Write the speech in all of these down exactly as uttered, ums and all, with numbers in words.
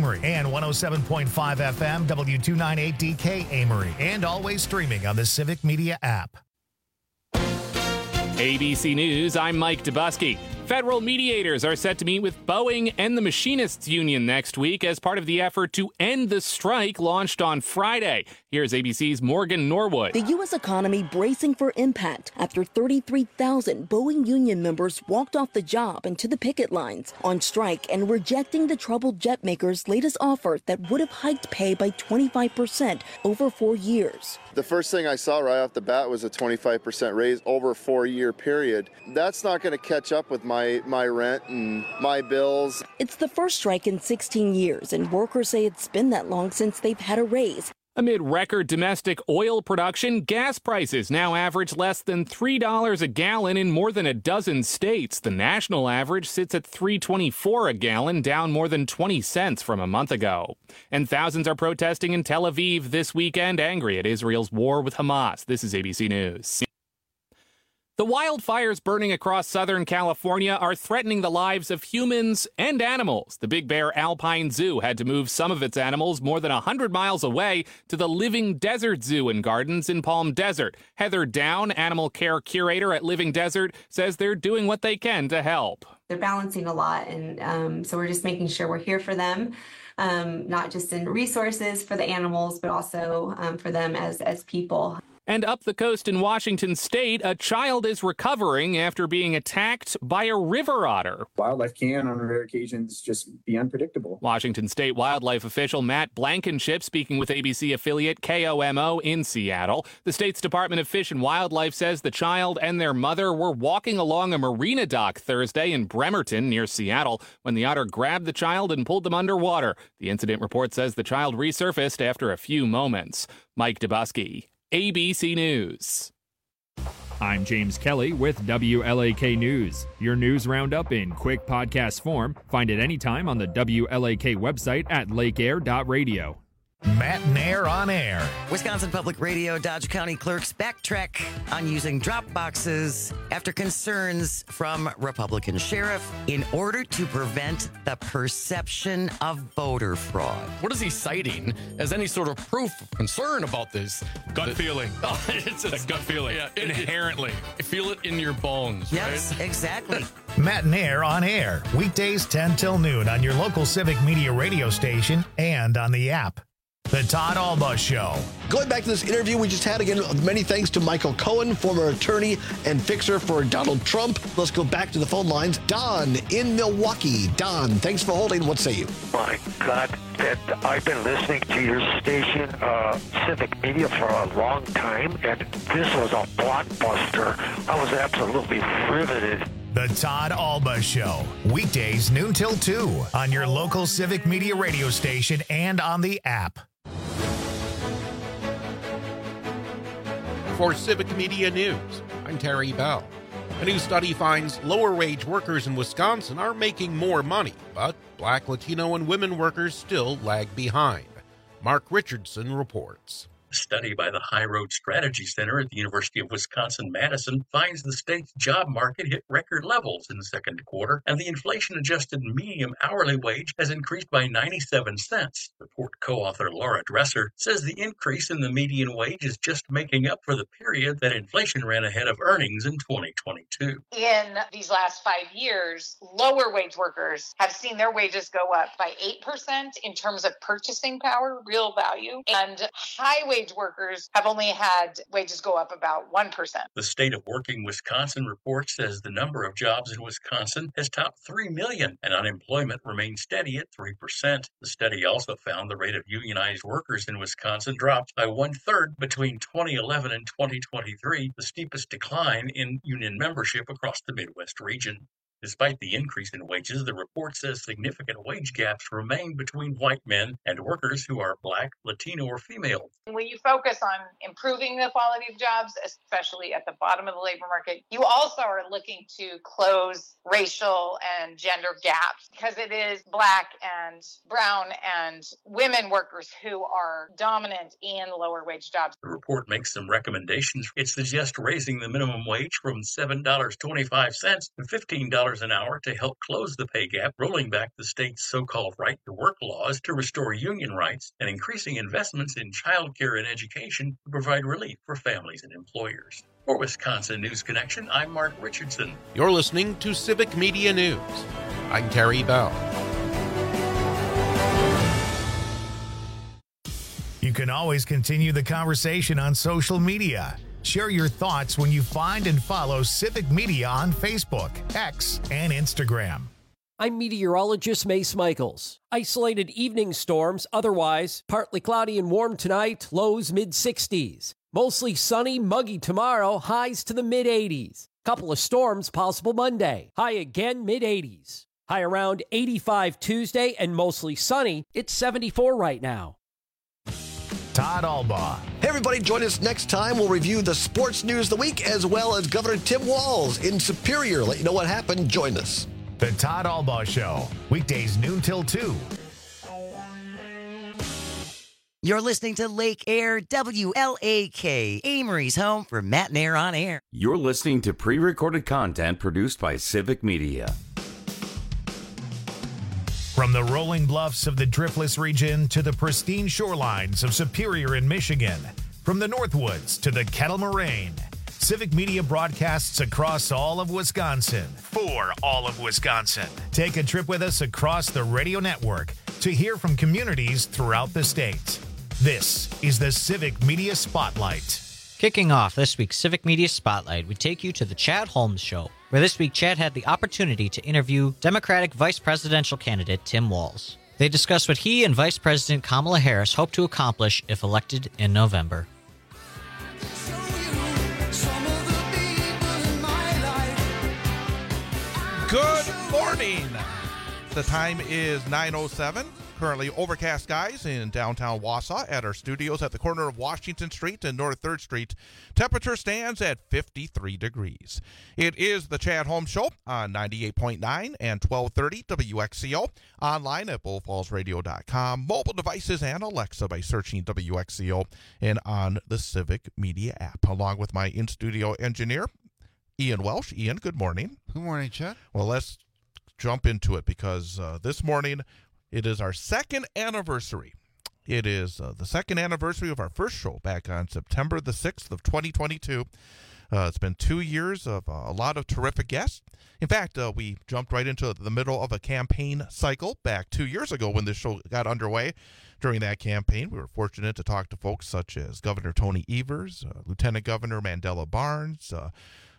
Amory, and one oh seven point five F M, W two ninety-eight D K Amory, and always streaming on the Civic Media app. A B C News, I'm Mike Dubusky. Federal mediators are set to meet with Boeing and the Machinists Union next week as part of the effort to end the strike launched on Friday. Here's A B C's Morgan Norwood. The U S economy bracing for impact after thirty-three thousand Boeing union members walked off the job and to the picket lines on strike and rejecting the troubled jet maker's latest offer that would have hiked pay by twenty-five percent over four years. The first thing I saw right off the bat was a twenty-five percent raise over a four-year period. That's not going to catch up with my, my rent and my bills. It's the first strike in sixteen years, and workers say it's been that long since they've had a raise. Amid record domestic oil production, gas prices now average less than three dollars a gallon in more than a dozen states. The national average sits at three dollars and twenty-four cents a gallon, down more than twenty cents from a month ago. And thousands are protesting in Tel Aviv this weekend, angry at Israel's war with Hamas. This is A B C News. The wildfires burning across Southern California are threatening the lives of humans and animals. The Big Bear Alpine Zoo had to move some of its animals more than one hundred miles away to the Living Desert Zoo and Gardens in Palm Desert. Heather Down, animal care curator at Living Desert, says they're doing what they can to help. They're balancing a lot, and um, so we're just making sure we're here for them, um, not just in resources for the animals, but also um, for them as, as people. And up the coast in Washington state, a child is recovering after being attacked by a river otter. Wildlife can, on rare occasions, just be unpredictable. Washington state wildlife official Matt Blankenship speaking with A B C affiliate K O M O in Seattle. The state's Department of Fish and Wildlife says the child and their mother were walking along a marina dock Thursday in Bremerton near Seattle when the otter grabbed the child and pulled them underwater. The incident report says the child resurfaced after a few moments. Mike Dubusky, A B C News. I'm James Kelly with W L A K News. Your news roundup in quick podcast form. Find it anytime on the W L A K website at lake air dot radio. Matt Nair on air. Wisconsin Public Radio Dodge County clerks backtrack on using drop boxes after concerns from Republican sheriff in order to prevent the perception of voter fraud. What is he citing as any sort of proof of concern about this? Gut the, feeling. Oh, it's a gut feeling. Yeah, it, inherently. It, feel it in your bones. Yes, right? Exactly. Matt Nair on air. Weekdays ten till noon on your local Civic Media radio station and on the app. The Todd Alba Show. Going back to this interview we just had, again, many thanks to Michael Cohen, former attorney and fixer for Donald Trump. Let's go back to the phone lines. Don in Milwaukee. Don, thanks for holding. What say you? My God, that I've been listening to your station, uh, Civic Media, for a long time, and this was a blockbuster. I was absolutely riveted. The Todd Alba Show. Weekdays noon till two on your local Civic Media radio station and on the app. For Civic Media News, I'm Terry Bell. A new study finds lower-wage workers in Wisconsin are making more money, but Black, Latino, and women workers still lag behind. Mark Richardson reports. A study by the High Road Strategy Center at the University of Wisconsin-Madison finds the state's job market hit record levels in the second quarter, and the inflation-adjusted median hourly wage has increased by ninety-seven cents. Report co-author Laura Dresser says the increase in the median wage is just making up for the period that inflation ran ahead of earnings in twenty twenty-two. In these last five years, lower wage workers have seen their wages go up by eight percent in terms of purchasing power, real value, and high wage workers have only had wages go up about one percent. The State of Working Wisconsin report says the number of jobs in Wisconsin has topped three million, and unemployment remains steady at three percent. The study also found the rate of unionized workers in Wisconsin dropped by one-third between twenty eleven and twenty twenty-three, the steepest decline in union membership across the Midwest region. Despite the increase in wages, the report says significant wage gaps remain between white men and workers who are Black, Latino, or female. When you focus on improving the quality of jobs, especially at the bottom of the labor market, you also are looking to close racial and gender gaps because it is Black and brown and women workers who are dominant in lower wage jobs. The report makes some recommendations. It suggests raising the minimum wage from seven dollars and twenty-five cents to fifteen dollars dollars an hour to help close the pay gap, rolling back the state's so-called right-to-work laws to restore union rights, and increasing investments in child care and education to provide relief for families and employers. For Wisconsin News Connection, I'm Mark Richardson. You're listening to Civic Media News. I'm Terry Bell. You can always continue the conversation on social media. Share your thoughts when you find and follow Civic Media on Facebook, X, and Instagram. I'm meteorologist Mace Michaels. Isolated evening storms, otherwise partly cloudy and warm tonight, lows mid sixties. Mostly sunny, muggy tomorrow, highs to the mid eighties. Couple of storms possible Monday, high again mid eighties. High around eighty-five Tuesday and mostly sunny. It's seventy-four right now. Todd Albaugh. Hey, everybody, join us next time. We'll review the sports news of the week as well as Governor Tim Walz in Superior. Let you know what happened. Join us. The Todd Albaugh Show, weekdays noon till two. You're listening to Lake Air W L A K, Amory's home for Matt and Air on Air. You're listening to pre-recorded content produced by Civic Media. From the rolling bluffs of the Driftless region to the pristine shorelines of Superior in Michigan, from the Northwoods to the Kettle Moraine, Civic Media broadcasts across all of Wisconsin for all of Wisconsin. Take a trip with us across the radio network to hear from communities throughout the state. This is the Civic Media Spotlight. Kicking off this week's Civic Media Spotlight, we take you to the Chad Holmes Show, where this week Chad had the opportunity to interview Democratic Vice Presidential candidate Tim Walz. They discussed what he and Vice President Kamala Harris hope to accomplish if elected in November. Good morning. The time is nine oh seven. Currently overcast skies in downtown Wausau at our studios at the corner of Washington Street and North third Street. Temperature stands at fifty-three degrees. It is the Chad Holmes Show on ninety-eight point nine and twelve thirty W X C O. Online at bull falls radio dot com. Mobile devices and Alexa by searching W X C O and on the Civic Media app. Along with my in-studio engineer, Ian Welsh. Ian, good morning. Good morning, Chad. Well, let's jump into it because uh, this morning it is our second anniversary. It is uh, the second anniversary of our first show back on September the sixth of twenty twenty-two. Uh, it's been two years of uh, a lot of terrific guests. In fact, uh, we jumped right into the middle of a campaign cycle back two years ago when this show got underway. During that campaign, we were fortunate to talk to folks such as Governor Tony Evers, uh, Lieutenant Governor Mandela Barnes, uh,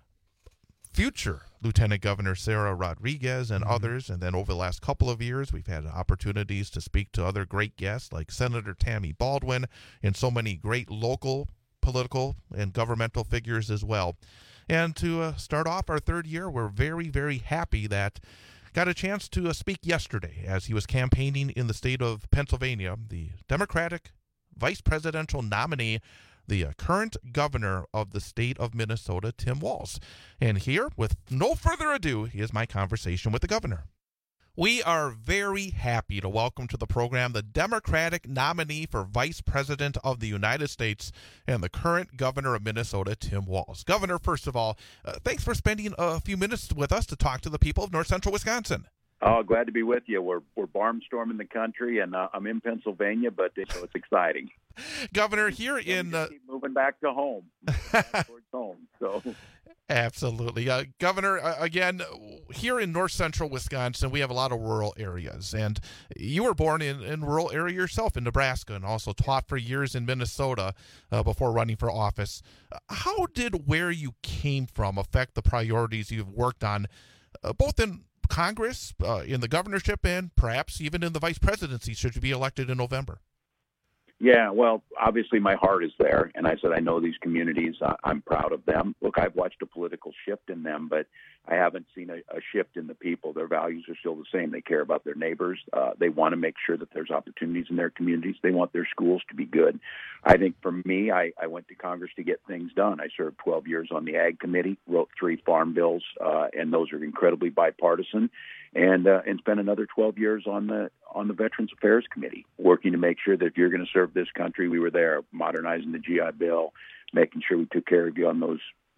future Lieutenant Governor Sarah Rodriguez, and mm-hmm. others. And then over the last couple of years, we've had opportunities to speak to other great guests like Senator Tammy Baldwin and so many great local political and governmental figures as well. And to uh, start off our third year, we're very, very happy that got a chance to uh, speak yesterday as he was campaigning in the state of Pennsylvania, the Democratic vice presidential nominee, the uh, current governor of the state of Minnesota, Tim Walz. And here, with no further ado, is my conversation with the governor. We are very happy to welcome to the program the Democratic nominee for Vice President of the United States and the current governor of Minnesota, Tim Walz. Governor, first of all, uh, thanks for spending a few minutes with us to talk to the people of north central Wisconsin. Oh, glad to be with you. We're we're barnstorming the country, and uh, I'm in Pennsylvania, but it, so it's exciting. Governor, here in uh, keep moving back to home, back towards home. So, absolutely, uh, Governor. Uh, again, here in north central Wisconsin, we have a lot of rural areas, and you were born in in rural area yourself in Nebraska, and also taught for years in Minnesota uh, before running for office. How did where you came from affect the priorities you've worked on, uh, both in Congress, uh, in the governorship, and perhaps even in the vice presidency should you be elected in November? Yeah, well, obviously my heart is there, and I said I know these communities. Uh, I'm proud of them. Look, I've watched a political shift in them, but I haven't seen a, a shift in the people. Their values are still the same. They care about their neighbors. Uh, they want to make sure that there's opportunities in their communities. They want their schools to be good. I think for me, I, I went to Congress to get things done. I served twelve years on the Ag Committee, wrote three farm bills, uh, and those are incredibly bipartisan. And uh, and spent another twelve years on the on the Veterans Affairs Committee, working to make sure that if you're going to serve this country, we were there, modernizing the G I Bill, making sure we took care of you on those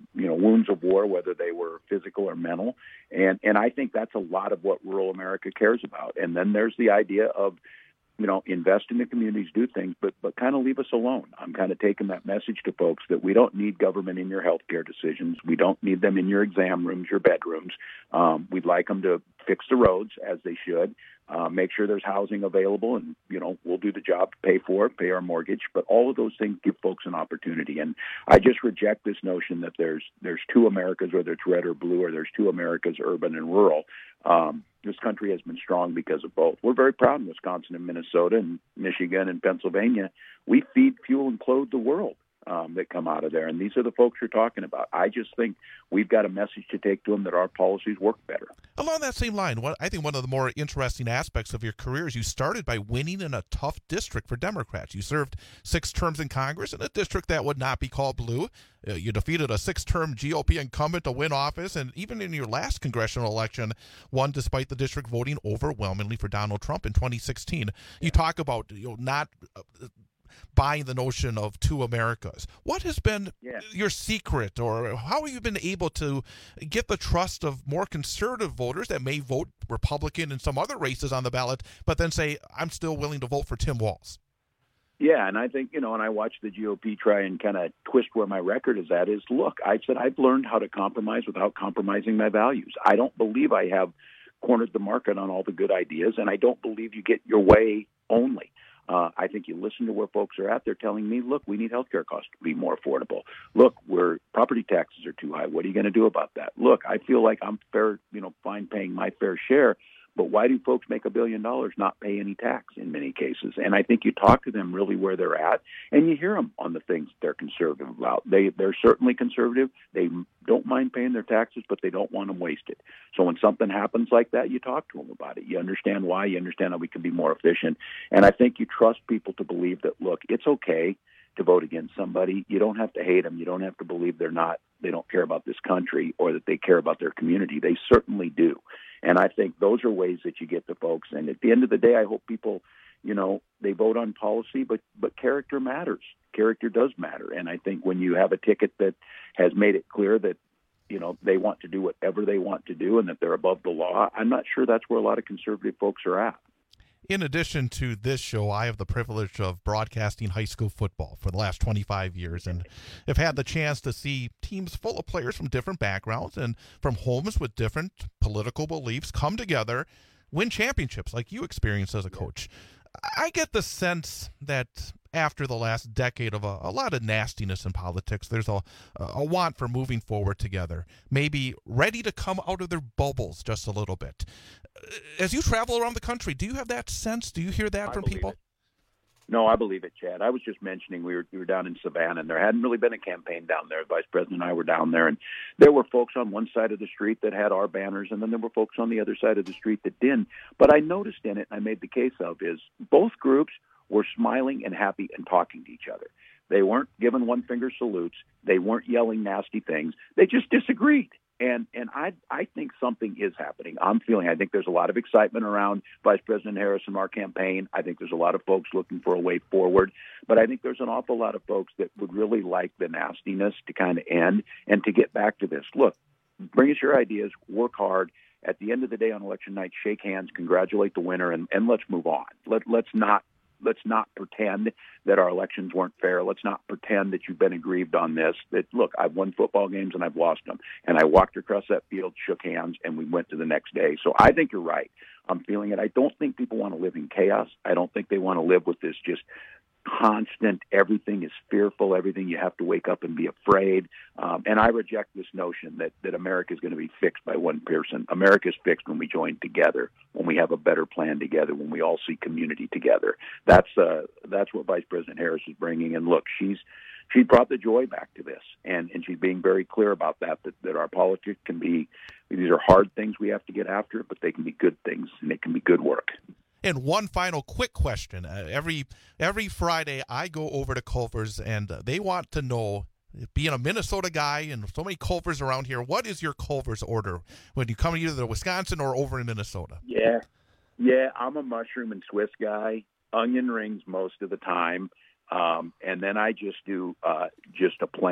you know, wounds of war, whether they were physical or mental. And, and I think that's a lot of what rural America cares about. And then there's the idea of, you know, invest in the communities, do things, but but kind of leave us alone. I'm kind of taking that message to folks that we don't need government in your healthcare decisions. We don't need them in your exam rooms, your bedrooms. Um, we'd like them to fix the roads as they should, uh, make sure there's housing available, and, you know, we'll do the job, pay for it, pay our mortgage. But all of those things give folks an opportunity. And I just reject this notion that there's there's two Americas, whether it's red or blue, or there's two Americas, urban and rural. Um, this country has been strong because of both. We're very proud in Wisconsin and Minnesota and Michigan and Pennsylvania. We feed, fuel, and clothe the world um, that come out of there. And these are the folks you're talking about. I just think we've got a message to take to them that our policies work better. Along that same line, what I think one of the more interesting aspects of your career is you started by winning in a tough district for Democrats. You served six terms in Congress in a district that would not be called blue. Uh, you defeated a six-term G O P incumbent to win office, and even in your last congressional election, won despite the district voting overwhelmingly for Donald Trump in twenty sixteen. You talk about, you know, not uh, buying the notion of two Americas. What has been yeah. your secret, or how have you been able to get the trust of more conservative voters that may vote Republican in some other races on the ballot, but then say, I'm still willing to vote for Tim Walz? Yeah, and I think, you know, and I watch the G O P try and kind of twist where my record is at, is, look, I said I've learned how to compromise without compromising my values. I don't believe I have cornered the market on all the good ideas, and I don't believe you get your way only. Uh, I think you listen to where folks are at. They're telling me, look, we need healthcare costs to be more affordable. Look, where property taxes are too high. What are you going to do about that? Look, I feel like I'm fair, you know, fine paying my fair share. But why do folks make a billion dollars not pay any tax in many cases? And I think you talk to them really where they're at, and you hear them on the things they're conservative about. They, they're certainly conservative. They don't mind paying their taxes, but they don't want them wasted. So when something happens like that, you talk to them about it. You understand why. You understand how we can be more efficient. And I think you trust people to believe that, look, it's okay to vote against somebody. You don't have to hate them. You don't have to believe they're not, they don't care about this country or that they care about their community. They certainly do. And I think those are ways that you get the folks. And at the end of the day, I hope people, you know, they vote on policy, but, but character matters. Character does matter. And I think when you have a ticket that has made it clear that, you know, they want to do whatever they want to do and that they're above the law, I'm not sure that's where a lot of conservative folks are at. In addition to this show, I have the privilege of broadcasting high school football for the last twenty-five years, and have had the chance to see teams full of players from different backgrounds and from homes with different political beliefs come together, win championships like you experienced as a coach. I get the sense that after the last decade of a, a lot of nastiness in politics, there's a, a want for moving forward together, maybe ready to come out of their bubbles just a little bit. As you travel around the country, do you have that sense? Do you hear that I from people? It. No, I believe it, Chad. I was just mentioning we were we were down in Savannah, and there hadn't really been a campaign down there. The Vice President and I were down there, and there were folks on one side of the street that had our banners, and then there were folks on the other side of the street that didn't. But I noticed in it, and I made the case of, is both groups were smiling and happy and talking to each other. They weren't giving one-finger salutes. They weren't yelling nasty things. They just disagreed. And and I I think something is happening. I'm feeling, I think there's a lot of excitement around Vice President Harris and our campaign. I think there's a lot of folks looking for a way forward. But I think there's an awful lot of folks that would really like the nastiness to kind of end and to get back to this. Look, bring us your ideas, work hard. At the end of the day on election night, shake hands, congratulate the winner, and, and let's move on. Let, let's not Let's not pretend that our elections weren't fair. Let's not pretend that you've been aggrieved on this. That, look, I've won football games and I've lost them. And I walked across that field, shook hands, and we went to the next day. So I think you're right. I'm feeling it. I don't think people want to live in chaos. I don't think they want to live with this just constant, everything is fearful, everything you have to wake up and be afraid. Um, and I reject this notion that, that America is going to be fixed by one person. America is fixed when we join together, when we have a better plan together, when we all see community together. That's uh, that's what Vice President Harris is bringing. And look, she's she brought the joy back to this, and, and she's being very clear about that, that, that our politics can be, these are hard things we have to get after, but they can be good things, and it can be good work. And one final quick question. Uh, every every Friday, I go over to Culver's, and uh, they want to know, being a Minnesota guy and so many Culver's around here, what is your Culver's order when you come either to Wisconsin or over in Minnesota? Yeah, yeah, I'm a mushroom and Swiss guy, onion rings most of the time, um, and then I just do uh, just a plain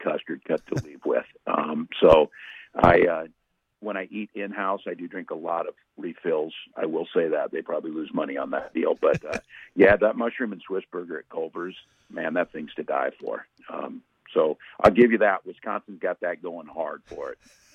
custard cut to leave with. Um, so I, uh, when I eat in-house, I do drink a lot of refills. I will say that. They probably lose money on that deal. But, uh, yeah, that mushroom and Swiss burger at Culver's, man, that thing's to die for. Um, so I'll give you that. Wisconsin's got that going hard for it.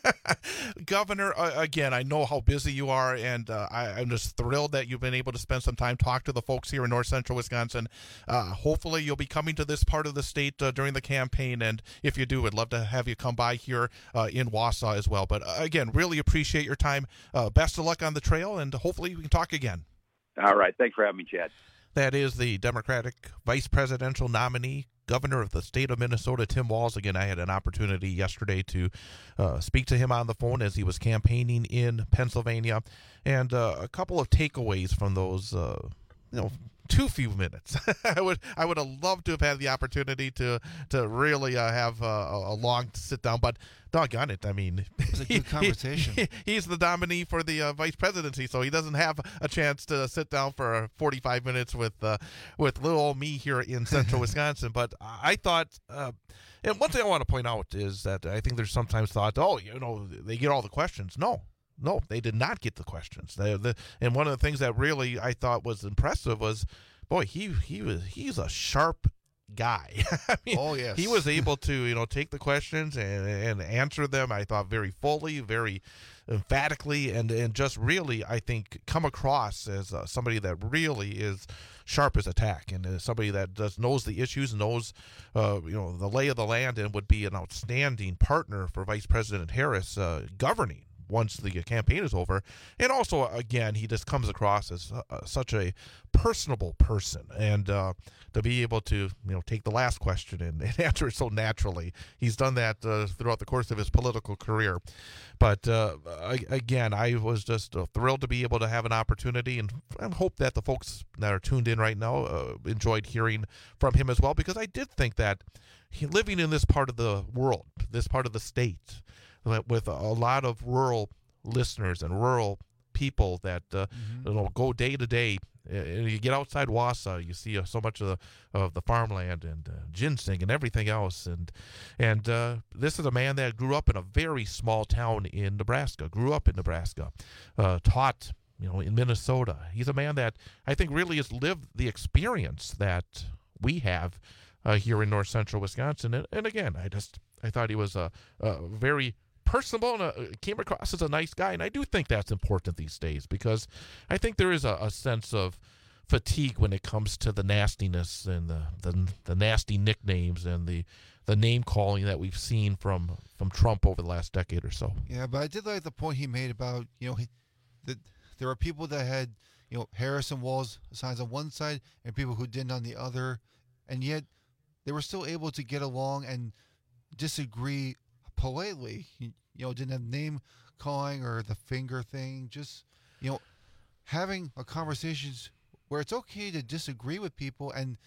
Governor, uh, again, I know how busy you are, and uh, I, I'm just thrilled that you've been able to spend some time talk to the folks here in north central Wisconsin. Uh, hopefully you'll be coming to this part of the state uh, during the campaign, and if you do, I'd love to have you come by here uh, in Wausau as well. But uh, again, really appreciate your time. Uh, best of luck on the trail, and hopefully we can talk again. All right. Thanks for having me, Chad. That is the Democratic vice presidential nominee, Governor of the state of Minnesota, Tim Walz. Again, I had an opportunity yesterday to uh, speak to him on the phone as he was campaigning in Pennsylvania, and uh, a couple of takeaways from those, uh, you know, too few minutes. I would I would have loved to have had the opportunity to to really uh, have uh, a long sit down, but doggone it, I mean, it was a good conversation. He, he's the nominee for the uh, vice presidency, so he doesn't have a chance to sit down for forty-five minutes with uh, with little old me here in central Wisconsin. But I thought, uh, and one thing I want to point out is that I think there's sometimes thought, oh, you know, they get all the questions. No. No, they did not get the questions. They, the, and one of the things that really I thought was impressive was, boy, he he was he's a sharp guy. I mean, oh yes, he was able to you know take the questions and and answer them. I thought very fully, very emphatically, and and just really I think come across as uh, somebody that really is sharp as a tack, and is somebody that just knows the issues, knows uh, you know the lay of the land, and would be an outstanding partner for Vice President Harris uh, governing once the campaign is over. And also, again, he just comes across as uh, such a personable person, and uh, to be able to you know take the last question and, and answer it so naturally. He's done that uh, throughout the course of his political career. But uh, again, I was just uh, thrilled to be able to have an opportunity, and I hope that the folks that are tuned in right now uh, enjoyed hearing from him as well, because I did think that he, living in this part of the world, this part of the state, with a lot of rural listeners and rural people that uh, mm-hmm. you know go day to day. And you get outside Wausau, you see uh, so much of the, of the farmland and uh, ginseng and everything else. And and uh, this is a man that grew up in a very small town in Nebraska, grew up in Nebraska, uh, taught you know in Minnesota. He's a man that I think really has lived the experience that we have uh, here in north central Wisconsin. And, and again, I just I thought he was a, a very personable and uh, came across as a nice guy, and I do think that's important these days, because I think there is a, a sense of fatigue when it comes to the nastiness and the, the the nasty nicknames and the the name calling that we've seen from from Trump over the last decade or so. Yeah, but I did like the point he made about you know he, that there are people that had you know Harris and Walz signs on one side and people who didn't on the other, and yet they were still able to get along and disagree politely. You, you know, didn't have name calling or the finger thing. Just, you know, having a conversations where it's okay to disagree with people and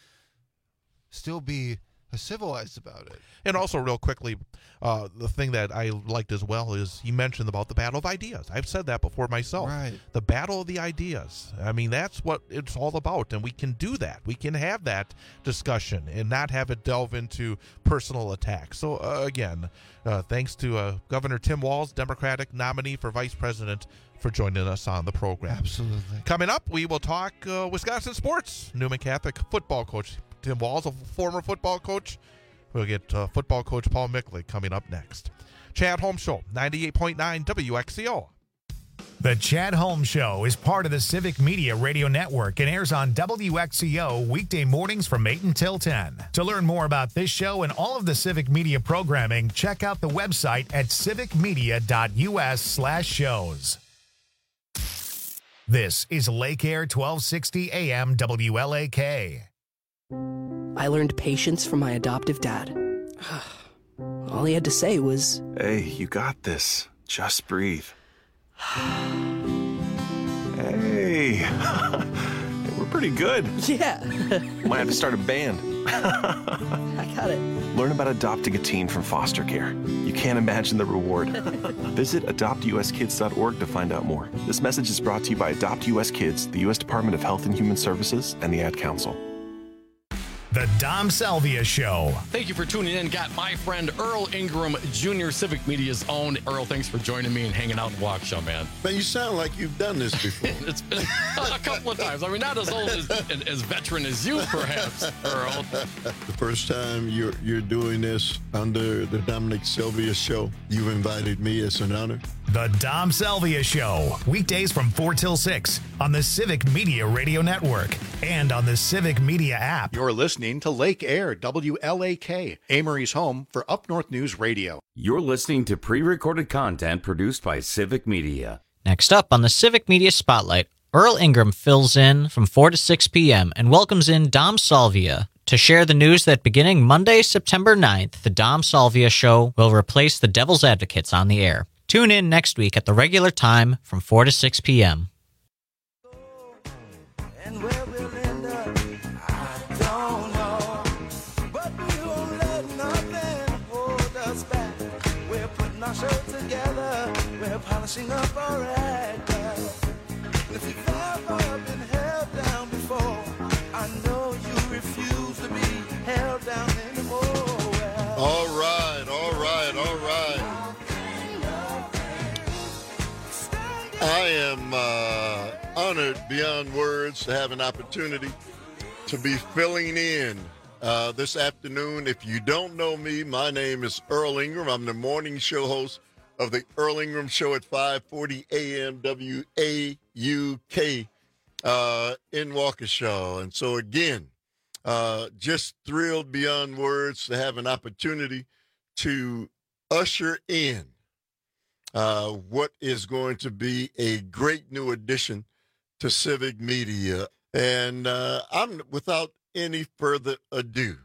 still be civilized about it. And also, real quickly, uh, the thing that I liked as well is he mentioned about the battle of ideas. I've said that before myself. Right. The battle of the ideas. I mean, that's what it's all about, and we can do that. We can have that discussion and not have it delve into personal attacks. So, uh, again, uh, thanks to uh, Governor Tim Walz, Democratic nominee for vice president, for joining us on the program. Absolutely. Coming up, we will talk uh, Wisconsin sports. Newman Catholic football coach Tim Walz, a former football coach. We'll get uh, football coach Paul Mickley coming up next. Chad Holmes Show, ninety-eight point nine W X C O. The Chad Holmes Show is part of the Civic Media Radio Network and airs on W X C O weekday mornings from eight until ten. To learn more about this show and all of the Civic Media programming, check out the website at civicmedia.us slash shows. This is Lake Air twelve sixty A M W L A K. I learned patience from my adoptive dad. All he had to say was, "Hey, you got this. Just breathe." Hey, we're pretty good. Yeah. Might have to start a band. I got it. Learn about adopting a teen from foster care. You can't imagine the reward. Visit adopt u s kids dot org to find out more. This message is brought to you by Adopt U S Kids, the U S Department of Health and Human Services, and the Ad Council. The Dom Salvia Show. Thank you for tuning in. Got my friend Earl Ingram Junior, Civic Media's own. Earl, thanks for joining me and hanging out in Waukesha, man. Man, you sound like you've done this before. It's been a couple of times. I mean, not as old as as veteran as you, perhaps, Earl. The first time you're you're doing this under the Dominic Salvia Show, you've invited me. It's an honor. The Dom Salvia Show. Weekdays from four till six on the Civic Media Radio Network and on the Civic Media app. You're listening to Lake Air, W L A K, Amory's home for Up North News Radio. You're listening to pre-recorded content produced by Civic Media. Next up on the Civic Media Spotlight, Earl Ingram fills in from four to six p.m. and welcomes in Dom Salvia to share the news that beginning Monday, September ninth, the Dom Salvia Show will replace the Devil's Advocates on the air. Tune in next week at the regular time from four to six p.m. Polishing up our rag, girl. If you've ever been held down before, I know you refuse to be held down anymore. Well, all right, all right, all right. I am uh, honored beyond words to have an opportunity to be filling in uh, this afternoon. If you don't know me, my name is Earl Ingram. I'm the morning show host of the Earl Ingram Show at five forty a.m. W A U K uh, in Waukesha. And so, again, uh, just thrilled beyond words to have an opportunity to usher in uh, what is going to be a great new addition to Civic Media. And uh, I'm without any further ado,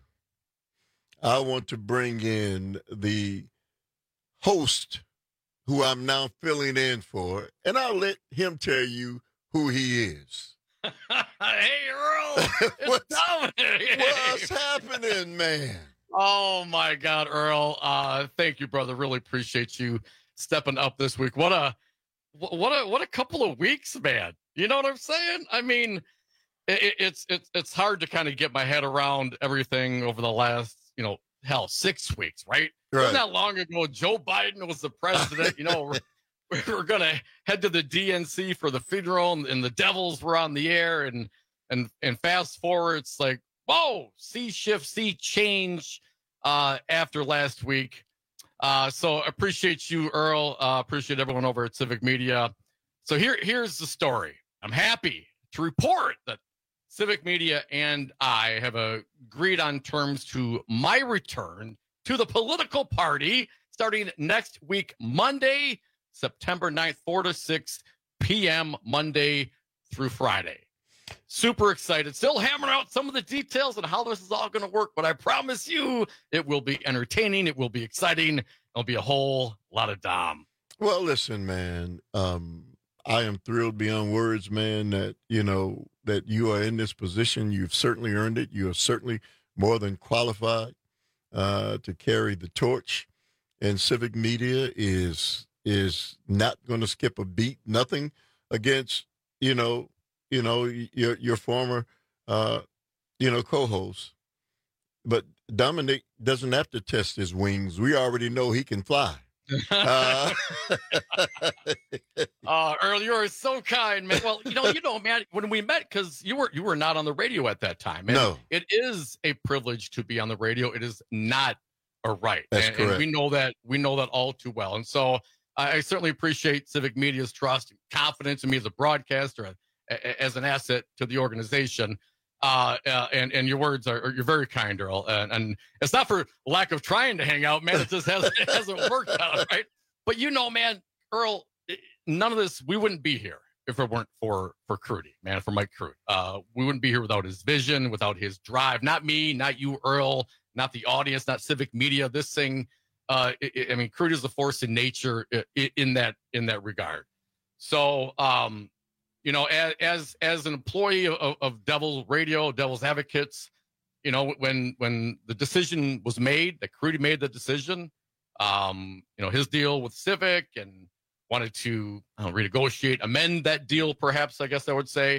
I want to bring in the host who I'm now filling in for, and I'll let him tell you who he is. Hey, Earl. what's, Dominic. what's happening, man? Oh, my God, Earl. Uh, thank you, brother. Really appreciate you stepping up this week. What a what a, what a couple of weeks, man. You know what I'm saying? I mean, it, it's, it's, it's hard to kind of get my head around everything over the last, you know, hell, six weeks, right? Right. Wasn't that long ago? Joe Biden was the president. You know, we're, we're going to head to the D N C for the funeral, and, and the Devils were on the air. And and and fast forward, it's like, whoa, sea shift, sea change uh, after last week. Uh, so appreciate you, Earl. Uh, appreciate everyone over at Civic Media. So here here's the story. I'm happy to report that Civic Media and I have agreed on terms to my return to the political party starting next week, Monday, September ninth, four to six p.m., Monday through Friday. Super excited. Still hammering out some of the details on how this is all going to work, but I promise you it will be entertaining. It will be exciting. There'll be a whole lot of Dom. Well, listen, man, um, I am thrilled beyond words, man, that, you know, that you are in this position. You've certainly earned it. You are certainly more than qualified uh, to carry the torch. And Civic Media is is not going to skip a beat. Nothing against, you know, you know, your your former, uh, you know, co-host. But Dominic doesn't have to test his wings. We already know he can fly. uh, uh, Earl, you are so kind, man. Well, you know, you know, man, when we met, because you were you were not on the radio at that time. And no, it is a privilege to be on the radio. It is not a right. That's and, correct. And we know that we know that all too well. And so I, I certainly appreciate Civic Media's trust and confidence in me as a broadcaster, as an asset to the organization. Uh, uh, and, and your words are, you're very kind, Earl. And, and it's not for lack of trying to hang out, man. It just hasn't, it hasn't worked out, right? But you know, man, Earl, none of this, we wouldn't be here if it weren't for, for Crudy, man, for Mike Crude. Uh, we wouldn't be here without his vision, without his drive. Not me, not you, Earl, not the audience, not Civic Media. This thing, uh, it, I mean, Crude is a force in nature in, in that, in that regard. So, um, you know, as as, as an employee of, of Devil Radio, Devil's Advocates, you know, when when the decision was made, that Crudy made the decision, um, you know, his deal with Civic and wanted to I don't know, renegotiate, amend that deal, perhaps, I guess I would say.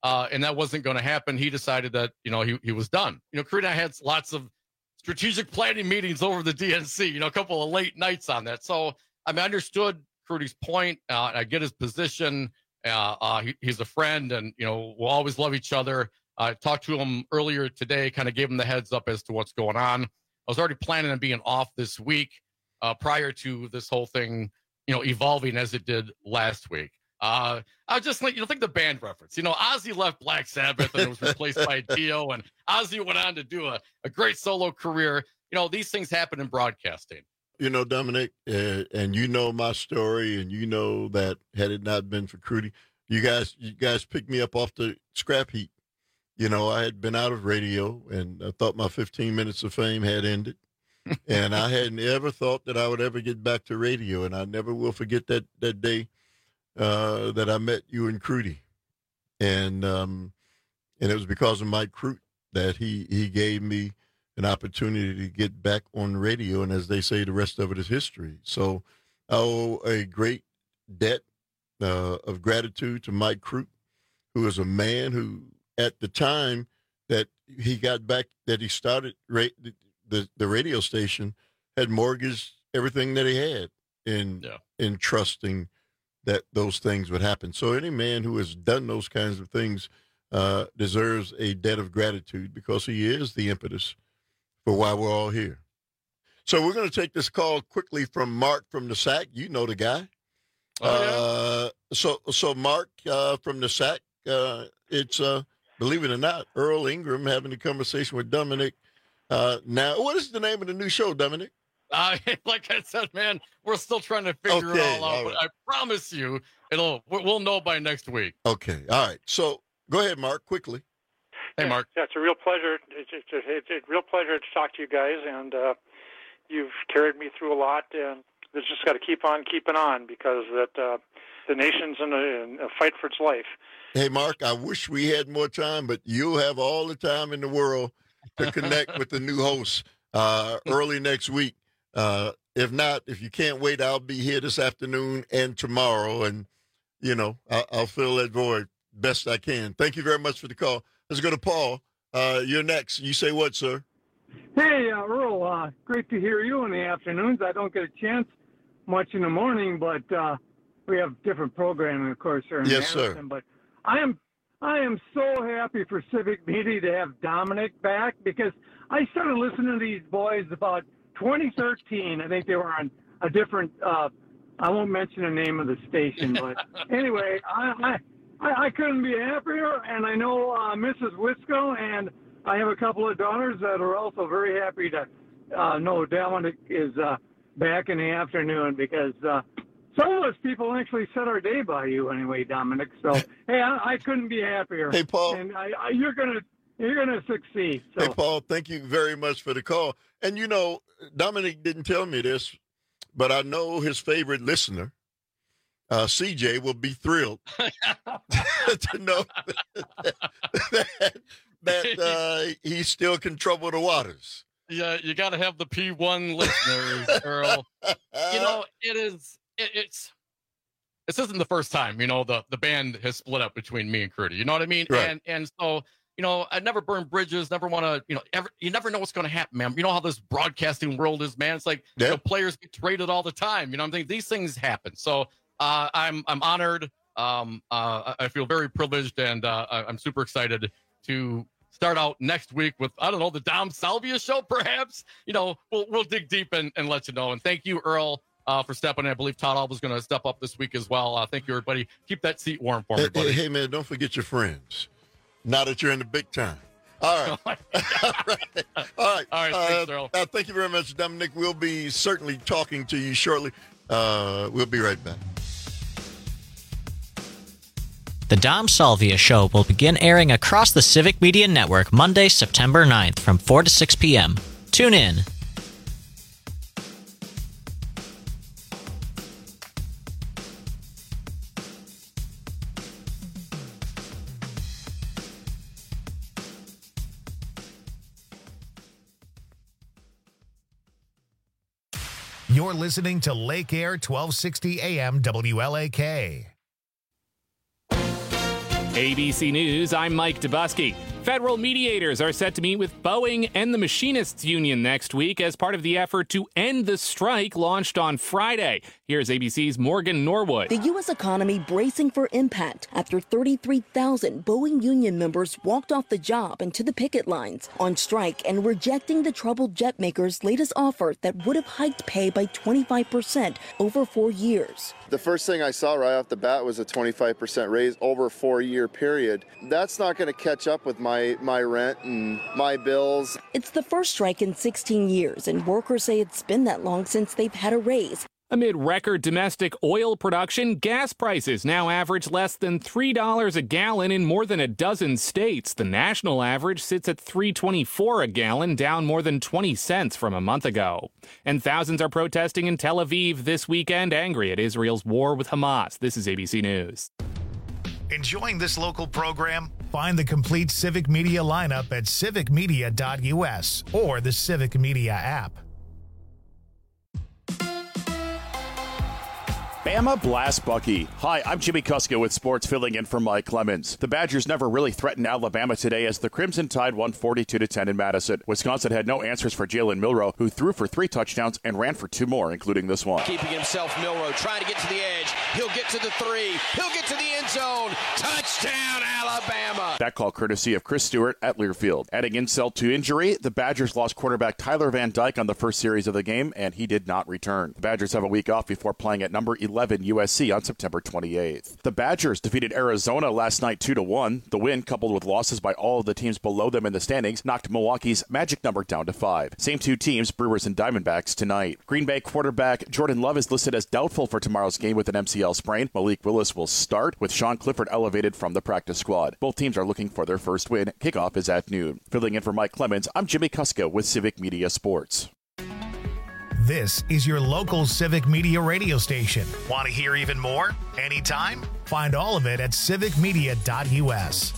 uh, and that wasn't going to happen. He decided that, you know, he, he was done. You know, Crudy and I had lots of strategic planning meetings over the D N C, you know, a couple of late nights on that. So, I mean, I understood Crudy's point. Uh, I get his position. Uh, uh, he, he's a friend, and, you know, we'll always love each other. I talked to him earlier today, kind of gave him the heads up as to what's going on. I was already planning on being off this week uh, prior to this whole thing, you know, evolving as it did last week. Uh, I was just like, you know, think the band reference. You know, Ozzy left Black Sabbath and it was replaced by Dio, and Ozzy went on to do a, a great solo career. You know, these things happen in broadcasting. You know, Dominic, uh, and you know my story, and you know that had it not been for Crudy, you guys, you guys picked me up off the scrap heap. You know, I had been out of radio, and I thought my fifteen minutes of fame had ended, and I hadn't ever thought that I would ever get back to radio, and I never will forget that that day uh, that I met you and Crudy, and um, and it was because of Mike Crute that he he gave me an opportunity to get back on radio, and as they say, the rest of it is history. So I owe a great debt uh, of gratitude to Mike Crute, who is a man who, at the time that he got back, that he started ra- the the radio station, had mortgaged everything that he had in yeah. in trusting that those things would happen. So any man who has done those kinds of things uh, deserves a debt of gratitude, because he is the impetus for why we're all here. So we're going to take this call quickly from Mark from the S A C. You know the guy. Oh, yeah. uh, so, so Mark uh, from the S A C, uh, it's, uh, believe it or not, Earl Ingram having a conversation with Dominic. Uh, now, what is the name of the new show, Dominic? Uh, like I said, man, we're still trying to figure Okay, it all out, all but right. I promise you, it'll we'll know by next week. Okay. All right. So go ahead, Mark, quickly. Hey, Mark. Yeah, it's a real pleasure. It's, it's, it's a real pleasure to talk to you guys, and uh, you've carried me through a lot, and it's just got to keep on keeping on, because that uh, the nation's in a, in a fight for its life. Hey, Mark, I wish we had more time, but you'll have all the time in the world to connect with the new host uh, early next week. Uh, if not, if you can't wait, I'll be here this afternoon and tomorrow, and, you know, I'll, I'll fill that void best I can. Thank you very much for the call. Let's go to Paul. Uh, you're next. You say what, sir? Hey, uh, Earl, uh, great to hear you in the afternoons. I don't get a chance much in the morning, but uh, we have different programming, of course, here in Yes, sir. Madison. But I am I am so happy for Civic Media to have Dominic back, because I started listening to these boys about twenty thirteen. I think they were on a different, uh, I won't mention the name of the station, but anyway, I, I I, I couldn't be happier, and I know uh, Missus Wisco, and I have a couple of daughters that are also very happy to uh, know Dominic is uh, back in the afternoon, because uh, some of us people actually set our day by you anyway, Dominic. So, hey, I, I couldn't be happier. Hey, Paul. And I, I, you're going to you're gonna succeed. So. Hey, Paul, thank you very much for the call. And, you know, Dominic didn't tell me this, but I know his favorite listener, Uh, C J, will be thrilled to know that, that, that uh, he still can trouble the waters. Yeah, you got to have the P one listeners, Earl. You know, it is. It, it's. This isn't the first time, you know, the the band has split up between me and Crudy. You know what I mean? Right. And and so, you know, I never burn bridges. Never want to, you know, ever. You never know what's going to happen, man. You know how this broadcasting world is, man. It's like Yeah. you know, players get traded all the time. You know, what I'm thinking these things happen. So. Uh, I'm I'm honored. Um, uh, I feel very privileged, and uh, I- I'm super excited to start out next week with, I don't know, the Dom Salvia show, perhaps. You know, we'll we'll dig deep and, and let you know. And thank you, Earl, uh, for stepping in. I believe Todd Alba's going to step up this week as well. Uh, thank you, everybody. Keep that seat warm for me, Hey, buddy. hey, hey, man, don't forget your friends. Now that you're in the big time. All right. All right. All right. All right, Uh, thanks, Earl. uh, thank you very much, Dominic. We'll be certainly talking to you shortly. Uh, we'll be right back. The Dom Salvia Show will begin airing across the Civic Media Network Monday, September ninth from four to six p.m. Tune in. You're listening to Lake Air twelve sixty A M W L A K. A B C News, I'm Mike Dubusky. Federal mediators are set to meet with Boeing and the Machinists Union next week as part of the effort to end the strike launched on Friday. Here's A B C's Morgan Norwood. The U S economy bracing for impact after thirty-three thousand Boeing union members walked off the job and to the picket lines on strike and rejecting the troubled jet maker's latest offer that would have hiked pay by twenty-five percent over four years. The first thing I saw right off the bat was a twenty-five percent raise over a four-year period. That's not going to catch up with my, my rent and my bills. It's the first strike in sixteen years, and workers say it's been that long since they've had a raise. Amid record domestic oil production, gas prices now average less than three dollars a gallon in more than a dozen states. The national average sits at three dollars and twenty-four cents a gallon, down more than twenty cents from a month ago. And thousands are protesting in Tel Aviv this weekend, angry at Israel's war with Hamas. This is A B C News. Enjoying this local program? Find the complete Civic Media lineup at civic media dot U S or the Civic Media app. Bama Blast Bucky. Hi, I'm Jimmy Kuska with sports, filling in for Mike Clemens. The Badgers never really threatened Alabama today as the Crimson Tide won forty-two to ten in Madison. Wisconsin had no answers for Jalen Milroe, who threw for three touchdowns and ran for two more, including this one. Keeping himself, Milroe trying to get to the edge. He'll get to the three. He'll get to the end zone. Touchdown, Alabama. That call courtesy of Chris Stewart at Learfield. Adding insult to injury, the Badgers lost quarterback Tyler Van Dyke on the first series of the game, and he did not return. The Badgers have a week off before playing at number eleven U S C on September twenty-eighth. The Badgers defeated Arizona last night two to one. The win, coupled with losses by all of the teams below them in the standings, knocked Milwaukee's magic number down to five. Same two teams, Brewers and Diamondbacks, tonight. Green Bay quarterback Jordan Love is listed as doubtful for tomorrow's game with an M C L sprain. Malik Willis will start, with Sean Clifford elevated from the practice squad. Both teams are looking for their first win. Kickoff is at noon. Filling in for Mike Clemens, I'm Jimmy Kuska with Civic Media Sports. This is your local Civic Media radio station. Want to hear even more? Anytime? Find all of it at civic media dot U S.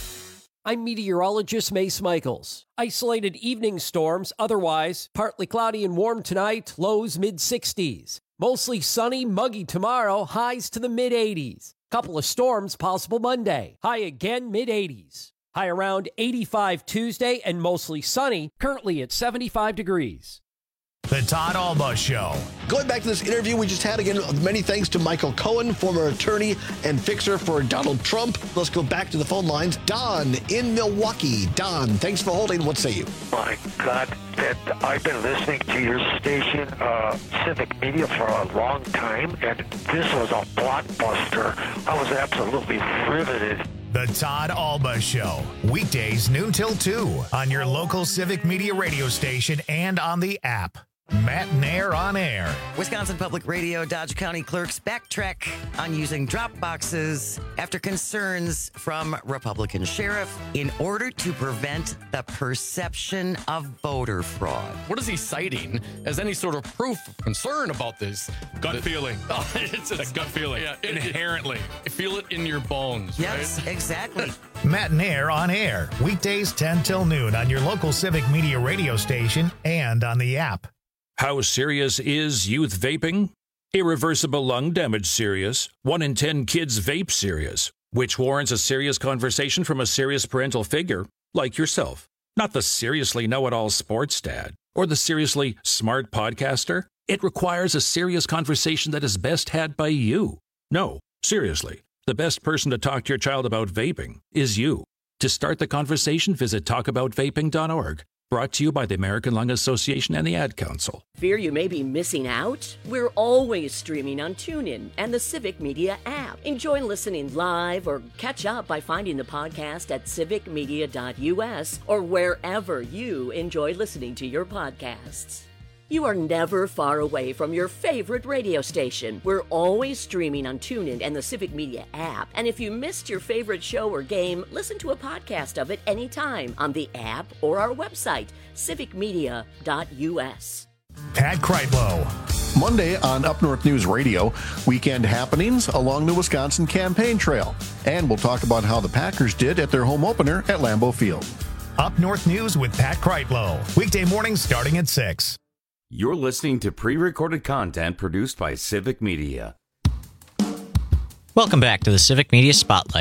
I'm meteorologist Mace Michaels. Isolated evening storms, otherwise partly cloudy and warm tonight, lows mid sixties. Mostly sunny, muggy tomorrow, highs to the mid eighties. Couple of storms possible Monday, high again mid eighties. High around eighty-five Tuesday and mostly sunny, currently at seventy-five degrees. The Todd Alba Show. Going back to this interview we just had, again, many thanks to Michael Cohen, former attorney and fixer for Donald Trump. Let's go back to the phone lines. Don in Milwaukee. Don, thanks for holding. What say you? My God, that I've been listening to your station, uh, Civic Media, for a long time, and this was a blockbuster. I was absolutely riveted. The Todd Alba Show. Weekdays noon till two on your local Civic Media radio station and on the app. Matt Nair on air. Wisconsin Public Radio Dodge County clerks backtrack on using drop boxes after concerns from Republican sheriff in order to prevent the perception of voter fraud. What is he citing as any sort of proof of concern about this? Gut The- feeling. Oh, it's That gut feeling. Yeah, it- Inherently. it- feel it in your bones, Yes, right? exactly. Matt Nair on air. Weekdays ten till noon on your local Civic Media radio station and on the app. How serious is youth vaping? Irreversible lung damage serious. One in ten kids vape serious, which warrants a serious conversation from a serious parental figure like yourself. Not the seriously know-it-all sports dad or the seriously smart podcaster. It requires a serious conversation that is best had by you. No, seriously, the best person to talk to your child about vaping is you. To start the conversation, visit talk about vaping dot org. Brought to you by the American Lung Association and the Ad Council. Fear you may be missing out? We're always streaming on TuneIn and the Civic Media app. Enjoy listening live or catch up by finding the podcast at civic media dot U S or wherever you enjoy listening to your podcasts. You are never far away from your favorite radio station. We're always streaming on TuneIn and the Civic Media app. And if you missed your favorite show or game, listen to a podcast of it anytime on the app or our website, civic media dot U S. Pat Kreitlow. Monday on Up North News Radio, weekend happenings along the Wisconsin campaign trail. And we'll talk about how the Packers did at their home opener at Lambeau Field. Up North News with Pat Kreitlow. Weekday mornings starting at six. You're listening to pre-recorded content produced by Civic Media. Welcome back to the Civic Media Spotlight.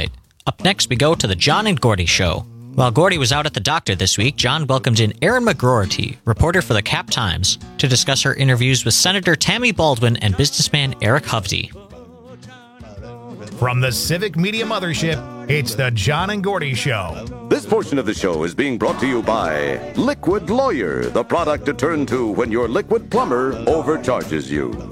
Up next, we go to the John and Gordy Show. While Gordy was out at the doctor this week, John welcomed in Erin McGroarty, reporter for the Cap Times, to discuss her interviews with Senator Tammy Baldwin and businessman Eric Hovde. From the Civic Media Mothership, it's the John and Gordy Show. This portion of the show is being brought to you by Liquid Lawyer, the product to turn to when your liquid plumber overcharges you.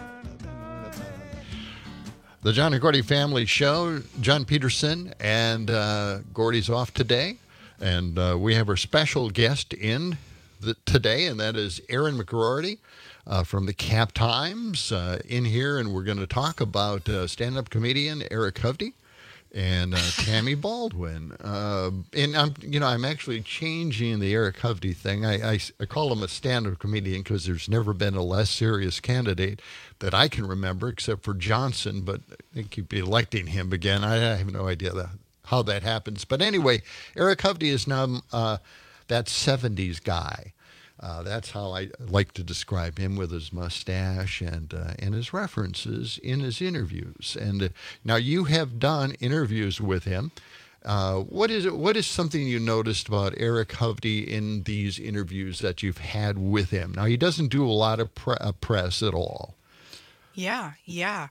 The John and Gordy Family Show. John Peterson and uh, Gordy's off today. And uh, we have our special guest in the, today, and that is Erin McGroarty uh, from the Cap Times uh, in here. And we're going to talk about uh, stand-up comedian Eric Hovde and uh, Tammy Baldwin. Uh, and I'm, you know, I'm actually changing the Eric Hovde thing. I, I, I call him a stand-up comedian because there's never been a less serious candidate that I can remember, except for Johnson, but I think you'd be electing him again. I have no idea that, how that happens. But anyway, Eric Hovde is now uh, that seventies guy. Uh, that's how I like to describe him, with his mustache and uh, and his references in his interviews. And uh, now you have done interviews with him. Uh, what is it? What is something you noticed about Eric Hovde in these interviews that you've had with him? Now, he doesn't do a lot of pre- uh, press at all. Yeah, yeah.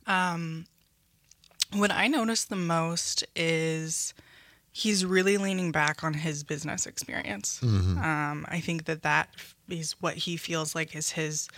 Um, what I noticed the most is he's really leaning back on his business experience. Mm-hmm. Um, I think that that is what he feels like is his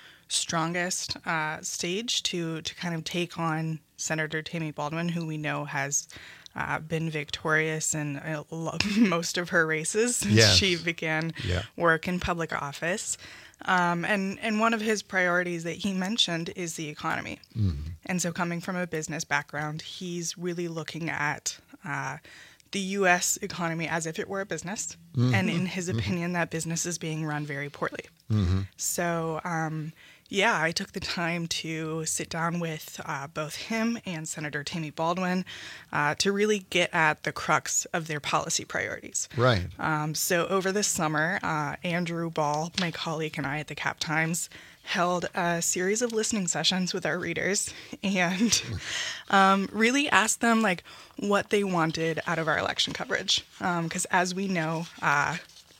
strongest uh, stage to to kind of take on Senator Tammy Baldwin, who we know has uh, been victorious in uh, most of her races since yes. she began yeah. work in public office. Um, and, and one of his priorities that he mentioned is the economy. Mm-hmm. And so coming from a business background, he's really looking at uh, the U S economy as if it were a business. Mm-hmm. And in his opinion, mm-hmm. that business is being run very poorly. Mm-hmm. So, um, yeah, I took the time to sit down with uh, both him and Senator Tammy Baldwin uh, to really get at the crux of their policy priorities. Right. Um, so over this summer, uh, Andrew Ball, my colleague, and I at the Cap Times held a series of listening sessions with our readers and um, really asked them like what they wanted out of our election coverage. Because um, as we know, uh,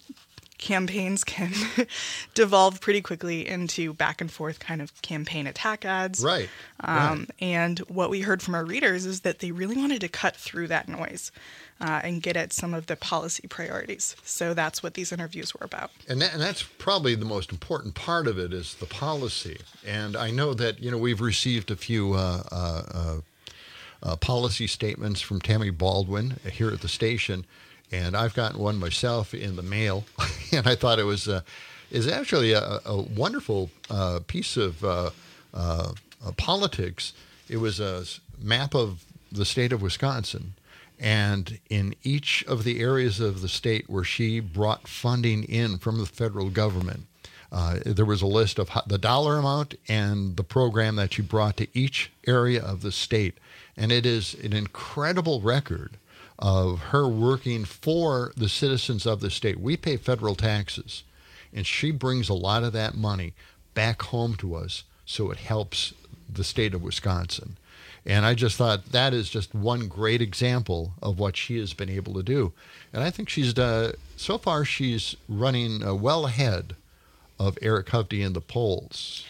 campaigns can devolve pretty quickly into back and forth kind of campaign attack ads. Right. Um, right. And what we heard from our readers is that they really wanted to cut through that noise uh, and get at some of the policy priorities. So that's what these interviews were about. And, that, and that's probably the most important part of it is the policy. And I know that, you know, we've received a few uh, uh, uh, uh, policy statements from Tammy Baldwin here at the station. And I've gotten one myself in the mail, and I thought it was uh, is actually a, a wonderful uh, piece of uh, uh, uh, politics. It was a map of the state of Wisconsin, and in each of the areas of the state where she brought funding in from the federal government, uh, there was a list of the dollar amount and the program that she brought to each area of the state, and it is an incredible record of her working for the citizens of the state. We pay federal taxes, and she brings a lot of that money back home to us, so it helps the state of Wisconsin. And I just thought that is just one great example of what she has been able to do. And I think she's, uh, so far, she's running uh, well ahead of Eric Hovde in the polls.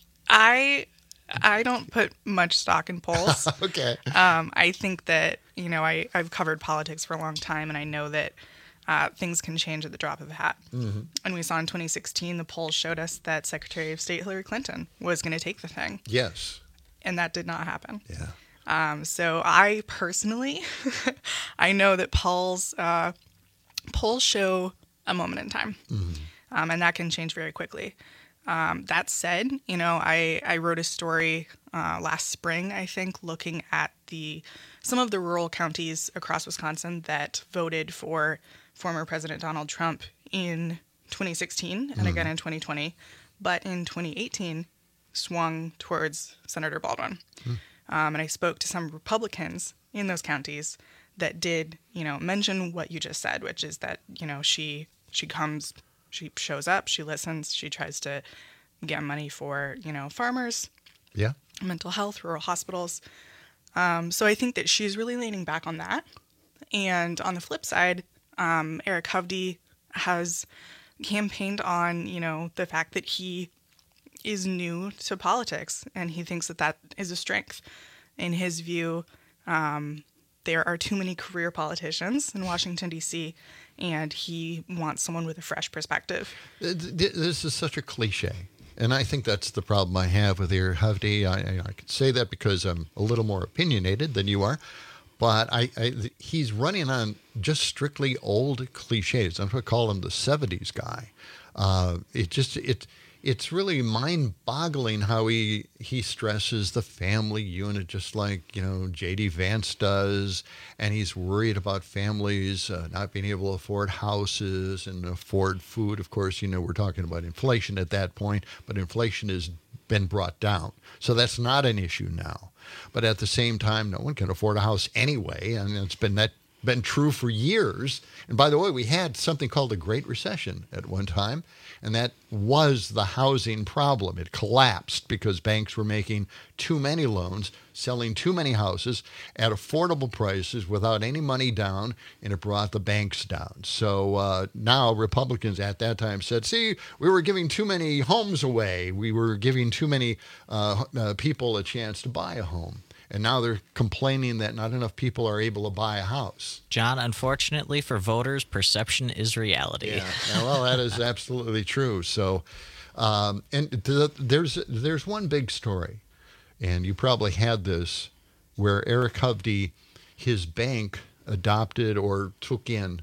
I... I don't put much stock in polls. Okay. Um, I think that, you know, I, I've covered politics for a long time, and I know that uh, things can change at the drop of a hat. Mm-hmm. And we saw in twenty sixteen, the polls showed us that Secretary of State Hillary Clinton was going to take the thing. Yes. And that did not happen. Yeah. Um, so I personally, I know that polls, uh, polls show a moment in time, mm-hmm. um, and that can change very quickly. Um, that said, you know, I, I wrote a story uh, last spring, I think, looking at the some of the rural counties across Wisconsin that voted for former President Donald Trump in twenty sixteen and mm. again in twenty twenty, but in twenty eighteen swung towards Senator Baldwin. Mm. Um, and I spoke to some Republicans in those counties that did, you know, mention what you just said, which is that, you know, she she comes... She shows up, she listens, she tries to get money for, you know, farmers, yeah, mental health, rural hospitals. Um, so I think that she's really leaning back on that. And on the flip side, um, Eric Hovde has campaigned on, you know, the fact that he is new to politics, and he thinks that that is a strength. In his view, um, there are too many career politicians in Washington, D C, and he wants someone with a fresh perspective. This is such a cliche, and I think that's the problem I have with Eric Hovde. I, I could say that because I'm a little more opinionated than you are, but I, I he's running on just strictly old cliches. I'm going to call him the seventies guy. Uh, it just it. It's really mind-boggling how he he stresses the family unit, just like, you know, J D Vance does, and he's worried about families uh, not being able to afford houses and afford food. Of course, you know, we're talking about inflation at that point, but inflation has been brought down, so that's not an issue now. But at the same time, no one can afford a house anyway, and it's been that been true for years. And by the way, we had something called the Great Recession at one time, and that was the housing problem. It collapsed because banks were making too many loans, selling too many houses at affordable prices without any money down, and it brought the banks down. So uh, now Republicans at that time said, see, we were giving too many homes away. We were giving too many uh, uh, people a chance to buy a home. And now they're complaining that not enough people are able to buy a house. John, unfortunately for voters, perception is reality. Yeah, yeah, well, that is absolutely true. So, um, and th- there's there's one big story, and you probably had this, where Eric Hovde, his bank adopted or took in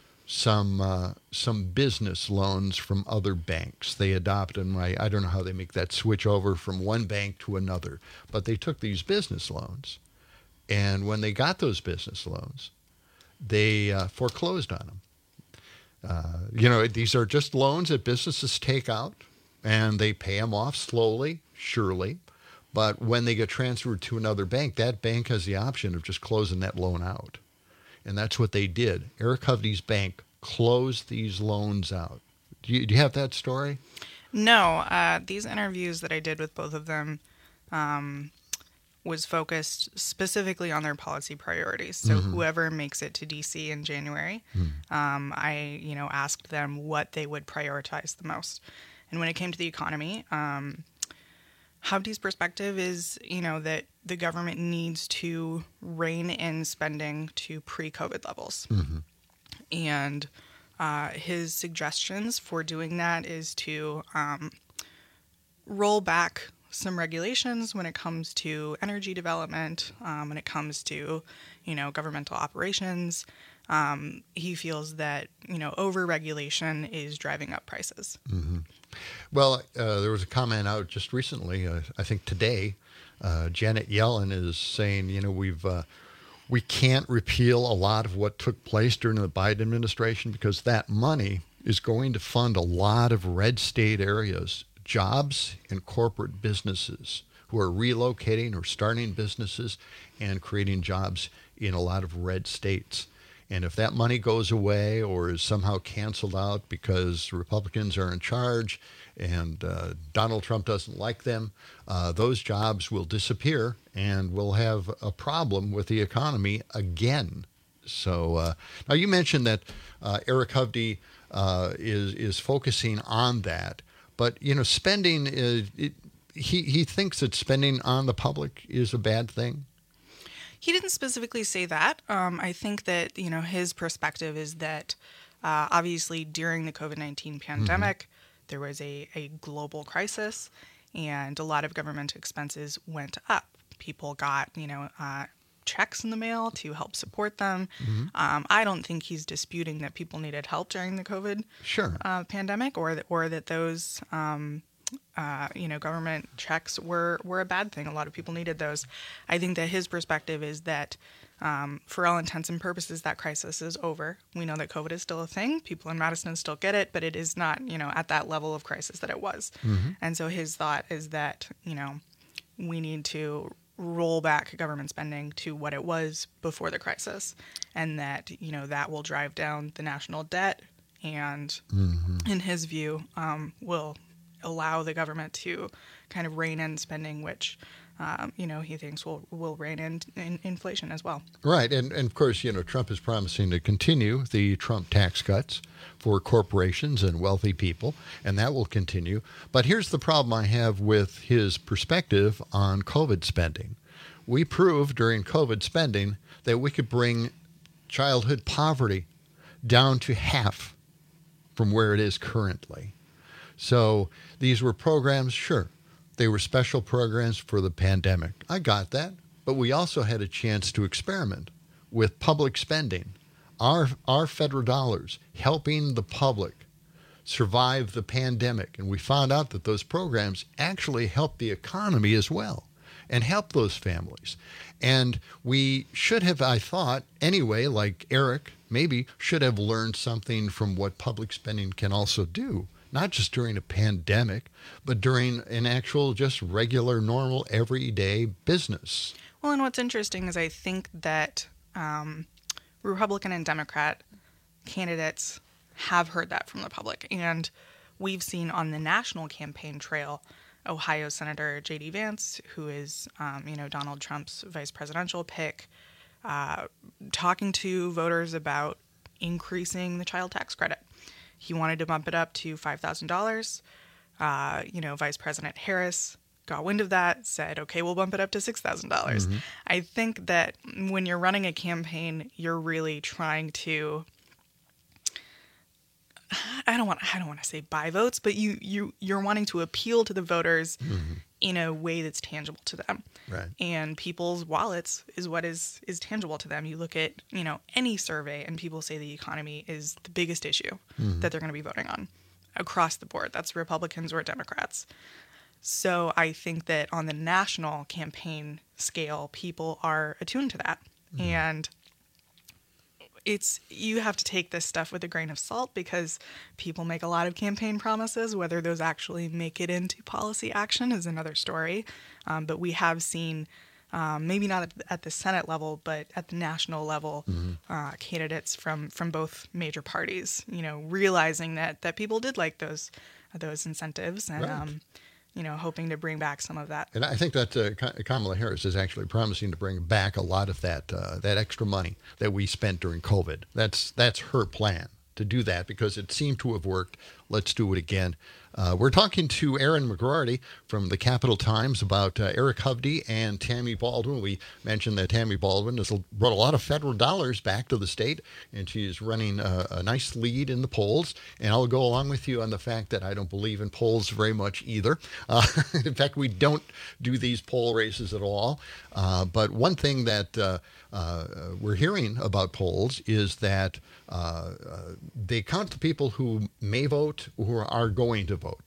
some uh, some business loans from other banks. They adopted them. I, I don't know how they make that switch over from one bank to another, but they took these business loans, and when they got those business loans, they uh, foreclosed on them. Uh, you know, these are just loans that businesses take out, and they pay them off slowly, surely. But when they get transferred to another bank, that bank has the option of just closing that loan out. And that's what they did. Eric Hovde's bank closed these loans out. Do you, do you have that story? No. Uh, these interviews that I did with both of them um, was focused specifically on their policy priorities. So mm-hmm. whoever makes it to D C in January, mm-hmm. um, I you know asked them what they would prioritize the most. And when it came to the economy, um, Hovde's perspective is, you know, that the government needs to rein in spending to pre-COVID levels. Mm-hmm. And uh, his suggestions for doing that is to um, roll back some regulations when it comes to energy development, um, when it comes to, you know, governmental operations. Um, he feels that, you know, over-regulation is driving up prices. Mm-hmm. Well, uh, there was a comment out just recently, uh, I think today, uh, Janet Yellen is saying, you know, we've uh, we can't repeal a lot of what took place during the Biden administration because that money is going to fund a lot of red state areas, jobs and corporate businesses who are relocating or starting businesses and creating jobs in a lot of red states. And if that money goes away or is somehow canceled out because Republicans are in charge and uh, Donald Trump doesn't like them, uh, those jobs will disappear and we'll have a problem with the economy again. So uh, now you mentioned that uh, Eric Hovde uh, is is focusing on that, but you know, spending is it, he he thinks that spending on the public is a bad thing. He didn't specifically say that. Um, I think that, you know, his perspective is that uh, obviously during the COVID nineteen pandemic, mm-hmm. there was a, a global crisis and a lot of government expenses went up. People got, you know, uh, checks in the mail to help support them. Mm-hmm. Um, I don't think he's disputing that people needed help during the COVID sure. uh, pandemic or that, or that those um, Uh, you know, government checks were, were a bad thing. A lot of people needed those. I think that his perspective is that um, for all intents and purposes, that crisis is over. We know that COVID is still a thing. People in Madison still get it, but it is not, you know, at that level of crisis that it was. Mm-hmm. And so his thought is that, you know, we need to roll back government spending to what it was before the crisis, and that, you know, that will drive down the national debt and, mm-hmm. in his view, um, will allow the government to kind of rein in spending, which um, you know, he thinks will will rein in, in inflation as well. Right. And, and, of course, you know, Trump is promising to continue the Trump tax cuts for corporations and wealthy people, and that will continue. But here's the problem I have with his perspective on COVID spending. We proved during COVID spending that we could bring childhood poverty down to half from where it is currently. So these were programs, sure, they were special programs for the pandemic. I got that. But we also had a chance to experiment with public spending, our, our federal dollars, helping the public survive the pandemic. And we found out that those programs actually helped the economy as well and help those families. And we should have, I thought, anyway, like Eric, maybe should have learned something from what public spending can also do, not just during a pandemic, but during an actual, just regular, normal, everyday business. Well, and what's interesting is I think that um, Republican and Democrat candidates have heard that from the public. And we've seen on the national campaign trail Ohio Senator J D Vance, who is, um, you know, Donald Trump's vice presidential pick, uh, talking to voters about increasing the child tax credit. He wanted to bump it up to five thousand dollars. Uh, you know, Vice President Harris got wind of that, said, okay, we'll bump it up to six thousand dollars. Mm-hmm. I think that when you're running a campaign, you're really trying to, I don't want I don't want to say buy votes, but you you you're wanting to appeal to the voters mm-hmm. in a way that's tangible to them. Right. And people's wallets is what is is tangible to them. You look at, you know, any survey and people say the economy is the biggest issue mm-hmm. that they're going to be voting on across the board. That's Republicans or Democrats. So I think that on the national campaign scale, people are attuned to that. Mm-hmm. And it's, you have to take this stuff with a grain of salt because people make a lot of campaign promises. Whether those actually make it into policy action is another story. Um, but we have seen, um, maybe not at, at the Senate level, but at the national level, mm-hmm. uh, candidates from, from both major parties, you know, realizing that, that people did like those, those incentives and, right. um, you know, hoping to bring back some of that. And I think that uh, Kamala Harris is actually promising to bring back a lot of that uh, that extra money that we spent during COVID. That's that's her plan to do that because it seemed to have worked. Let's do it again. Uh, we're talking to Erin McGroarty from the Capital Times about uh, Eric Hovde and Tammy Baldwin. We mentioned that Tammy Baldwin has brought a lot of federal dollars back to the state, and she's running a, a nice lead in the polls. And I'll go along with you on the fact that I don't believe in polls very much either. Uh, in fact, we don't do these poll races at all. Uh, but one thing that uh, uh, we're hearing about polls is that uh, uh, they count the people who may vote, who are going to vote.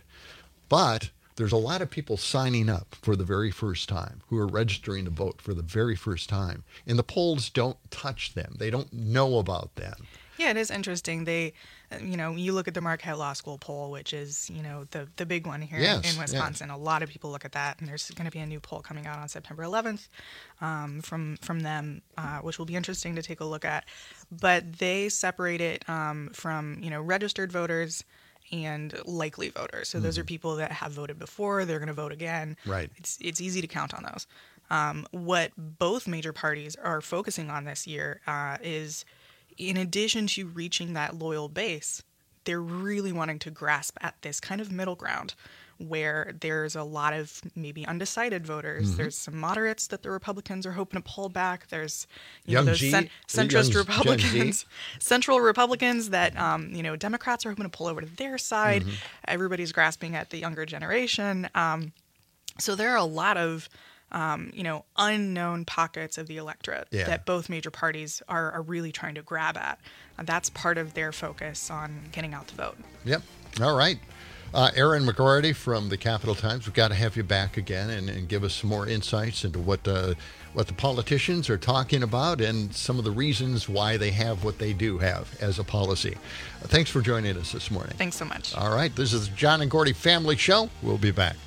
But there's a lot of people signing up for the very first time, who are registering to vote for the very first time. And the polls don't touch them. They don't know about them. Yeah, it is interesting. They, you know, you look at the Marquette Law School poll, which is, you know, the, the big one here yes, in Wisconsin. Yes. A lot of people look at that, and there's going to be a new poll coming out on September eleventh um, from from them, uh, which will be interesting to take a look at. But they separate it um, from, you know, registered voters and likely voters. So mm-hmm. those are people that have voted before, they're going to vote again. Right. It's it's easy to count on those. Um, what both major parties are focusing on this year uh, is, in addition to reaching that loyal base, they're really wanting to grasp at this kind of middle ground where there's a lot of maybe undecided voters. Mm-hmm. There's some moderates that the Republicans are hoping to pull back. There's you young know, those G, cent- centrist young Republicans, central Republicans that um, you know Democrats are hoping to pull over to their side. Mm-hmm. Everybody's grasping at the younger generation. Um, so there are a lot of Um, you know, unknown pockets of the electorate yeah. that both major parties are, are really trying to grab at. And that's part of their focus on getting out to vote. Yep. All right. Uh, Erin McGroarty from the Capital Times, we've got to have you back again and, and give us some more insights into what uh, what the politicians are talking about and some of the reasons why they have what they do have as a policy. Uh, thanks for joining us this morning. Thanks so much. All right. This is the John and Gordy Family Show. We'll be back.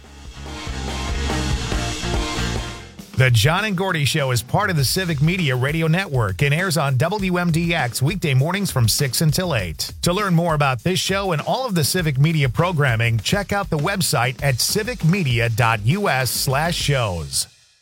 The John and Gordy Show is part of the Civic Media Radio Network and airs on W M D X weekday mornings from six until eight. To learn more about this show and all of the Civic Media programming, check out the website at civicmedia.us slash shows.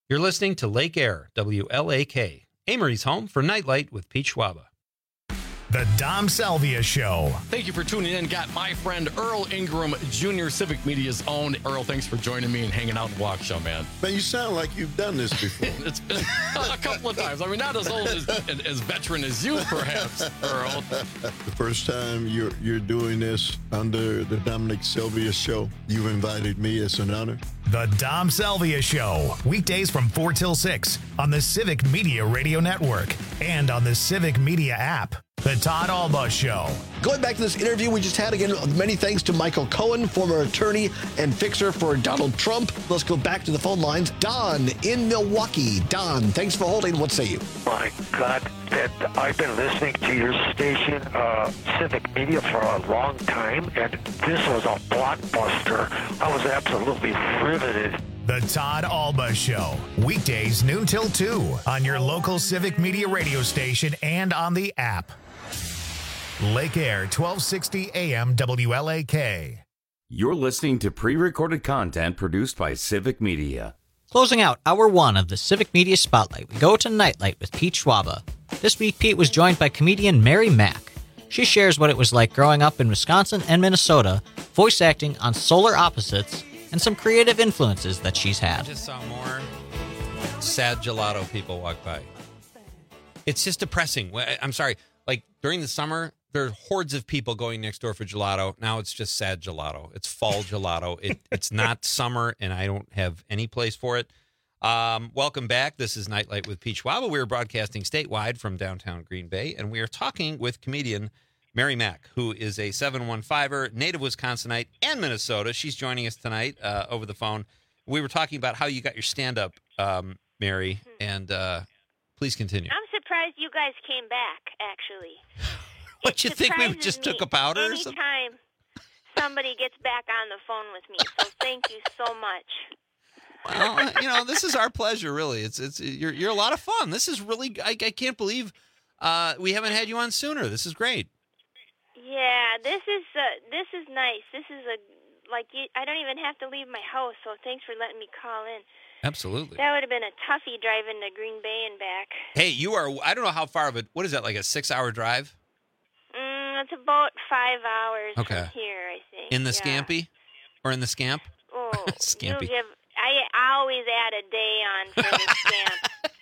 You're listening to Lake Air, W L A K, Amory's home for Nightlight with Pete Schwaba. The Dom Salvia Show. Thank you for tuning in. Got my friend Earl Ingram, Junior Civic Media's own. Earl, thanks for joining me and hanging out in the walk show, man. Man, you sound like you've done this before. It's been a couple of times. I mean, not as old as as veteran as you, perhaps, Earl. The first time you're you're doing this under the Dominic Sylvia Show, you've invited me. It's an honor. The Dom Salvia Show. Weekdays from four till six on the Civic Media Radio Network and on the Civic Media app. The Todd Alba Show. Going back to this interview we just had, again, many thanks to Michael Cohen, former attorney and fixer for Donald Trump. Let's go back to the phone lines. Don in Milwaukee. Don, thanks for holding. What say you? My God, that I've been listening to your station, uh, Civic Media, for a long time, and this was a blockbuster. I was absolutely riveted. The Todd Alba Show. Weekdays noon till two on your local Civic Media radio station and on the app. Lake Air, twelve sixty A M W L A K. You're listening to pre-recorded content produced by Civic Media. Closing out hour one of the Civic Media Spotlight, we go to Nightlight with Pete Schwaba. This week, Pete was joined by comedian Mary Mack. She shares what it was like growing up in Wisconsin and Minnesota, voice acting on Solar Opposites, and some creative influences that she's I had. just saw more sad gelato people walk by. It's just depressing. I'm sorry. Like during the summer, there are hordes of people going next door for gelato. Now it's just sad gelato. It's fall gelato. It, it's not summer, and I don't have any place for it. Um, welcome back. This is Nightlight with Pete Schwaba. We are broadcasting statewide from downtown Green Bay, and we are talking with comedian Mary Mack, who is a seven one five-er, native Wisconsinite, and Minnesota. She's joining us tonight uh, over the phone. We were talking about how you got your stand-up, um, Mary, and uh, please continue. I'm surprised you guys came back, actually. What, you think we just took a powder or something? Anytime somebody gets back on the phone with me, so thank you so much. Well, you know, this is our pleasure, really. It's it's you're you're a lot of fun. This is really I, I can't believe uh, we haven't had you on sooner. This is great. Yeah, this is uh, this is nice. This is a like you, I don't even have to leave my house, so thanks for letting me call in. Absolutely. That would have been a toughie driving to Green Bay and back. Hey, you are. I don't know how far of it. What is that? Like a six-hour drive? Mm, it's about five hours Okay. from here, I think. In the yeah. Scampy, or in the Scamp? Oh, Scampy. You give, I, I always add a day on for the Scamp.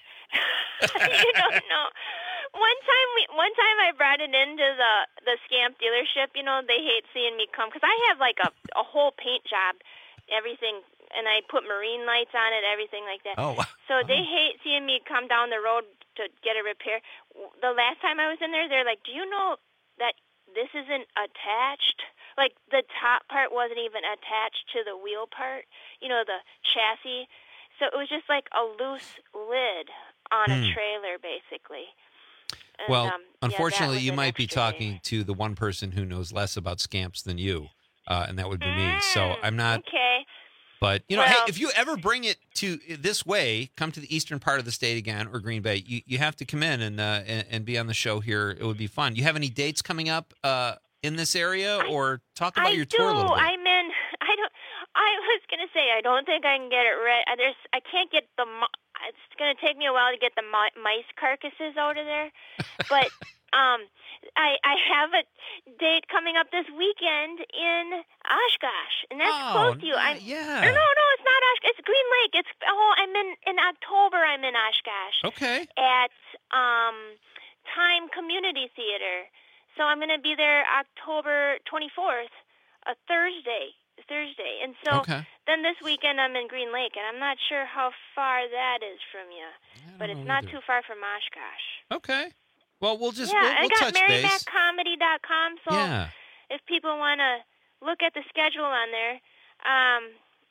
You don't know. One time, we one time I brought it into the the Scamp dealership. You know, they hate seeing me come because I have like a a whole paint job, everything, and I put marine lights on it, everything like that. Oh, wow. So they hate seeing me come down the road to get a repair. The last time I was in there, they're like, "Do you know that this isn't attached? Like the top part wasn't even attached to the wheel part. You know, the chassis. So it was just like a loose lid on a Hmm. trailer, basically." And, Well, um, yeah, unfortunately, that was you an might be extra day. talking to the one person who knows less about scamps than you, uh, and that would be me. So I'm not. Okay. But, you know, Well- hey, if you ever bring it to this way, come to the eastern part of the state again, or Green Bay, you, you have to come in and, uh, and and be on the show here. It would be fun. You have any dates coming up uh, in this area, or talk about I your do. tour a little bit? I'm in. I don't. I was gonna say I don't think I can get it ready. There's. I can't get the. mi- It's gonna take me a while to get the mi- mice carcasses out of there, but um, I I have a date coming up this weekend in Oshkosh, and that's Oh, close to you. I'm. yeah. Or no, no, it's not Oshkosh. It's Green Lake. It's. Oh, I'm in in October. I'm in Oshkosh. Okay. At um, Time Community Theater. So I'm going to be there October twenty-fourth, a Thursday. Thursday. And so Okay. then this weekend I'm in Green Lake, and I'm not sure how far that is from you, but it's know not either. too far from Oshkosh. Okay. Well, we'll just yeah, we'll, we'll I got touch mary base. mac comedy dot com, so Yeah. if people want to look at the schedule on there, um,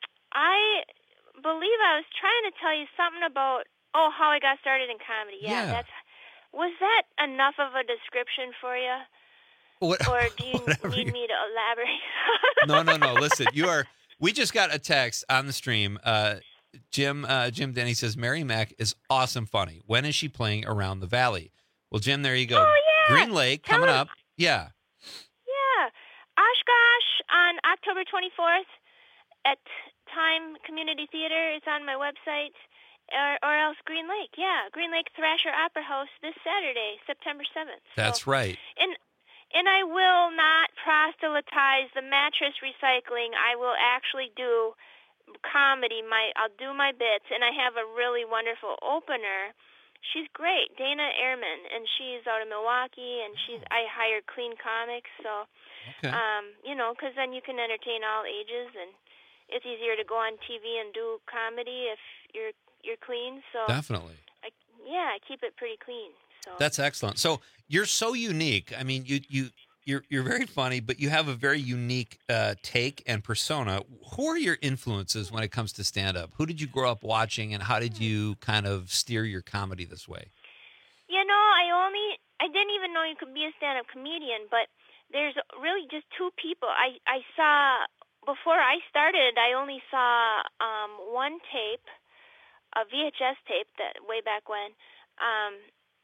I believe I was trying to tell you something about, oh, how I got started in comedy. Yeah, Yeah. that's was that enough of a description for you? What- Or do you whatever need you- me to elaborate? no, no, no. Listen, you are. We just got a text on the stream. Uh, Jim, uh, Jim Denny says Mary Mack is awesome, funny. When is she playing Around the Valley? Well, Jim, there you go. Oh, yeah. Green Lake Tell coming him- up. Yeah. Yeah. Oshkosh on October twenty-fourth at Time Community Theater. It's on my website. or, or else Green Lake. Yeah, Green Lake Thrasher Opera House this Saturday, September seventh. That's so, right. And and I will not proselytize the mattress recycling. I will actually do comedy. My I'll do my bits, and I have a really wonderful opener. She's great, Dana Ehrman, and she's out of Milwaukee, and she's I hired Clean Comics, so Okay. um, you know, because then you can entertain all ages, and it's easier to go on T V and do comedy if you're you're clean. So Definitely. I, yeah, I keep it pretty clean. So That's excellent. So you're so unique. I mean, you you you're you're very funny, but you have a very unique uh, take and persona. Who are your influences when it comes to stand up? Who did you grow up watching, and how did you kind of steer your comedy this way? You know, I only I didn't even know you could be a stand-up comedian, but there's really just two people. I I saw before I started. I only saw um, one tape, a V H S tape that way back when. Um,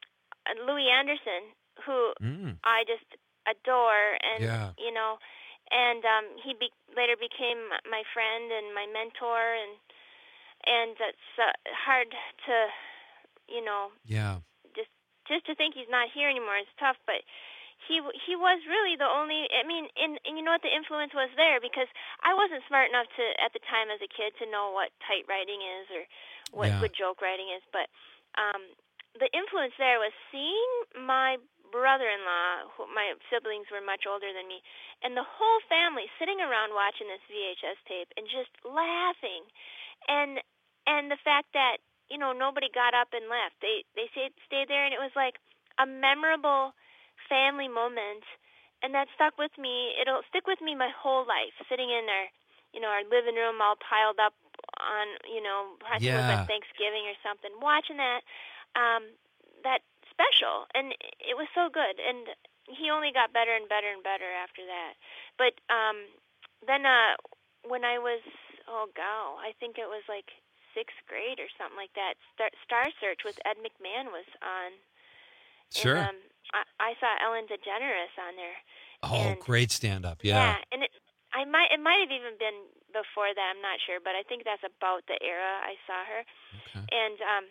Louis Anderson, who Mm. I just adore, and Yeah. you know, and um, he be- later became my friend and my mentor, and and it's uh, hard to, you know, Yeah. just just to think he's not here anymore is tough, but he he was really the only. I mean, and, and you know what, the influence was there because I wasn't smart enough to at the time as a kid to know what tight writing is or what Yeah. good joke writing is, but um, the influence there was seeing my brother-in-law, who, my siblings were much older than me, and the whole family sitting around watching this V H S tape and just laughing, and and the fact that you know nobody got up and left. They they stayed stayed there, and it was like a memorable family moment, and that stuck with me. It'll stick with me my whole life. Sitting in our you know our living room all piled up on you know I think it was Yeah. like Thanksgiving or something, watching that. Um, that special, and it was so good, and he only got better and better and better after that. But um, then uh, when I was, oh, God, I think it was like sixth grade or something like that, Star, Star Search with Ed McMahon was on. Sure. And, um, I, I saw Ellen DeGeneres on there. Oh, and, great stand-up. Yeah, Yeah. and it, I might it might have even been before that, I'm not sure, but I think that's about the era I saw her. Okay. And um,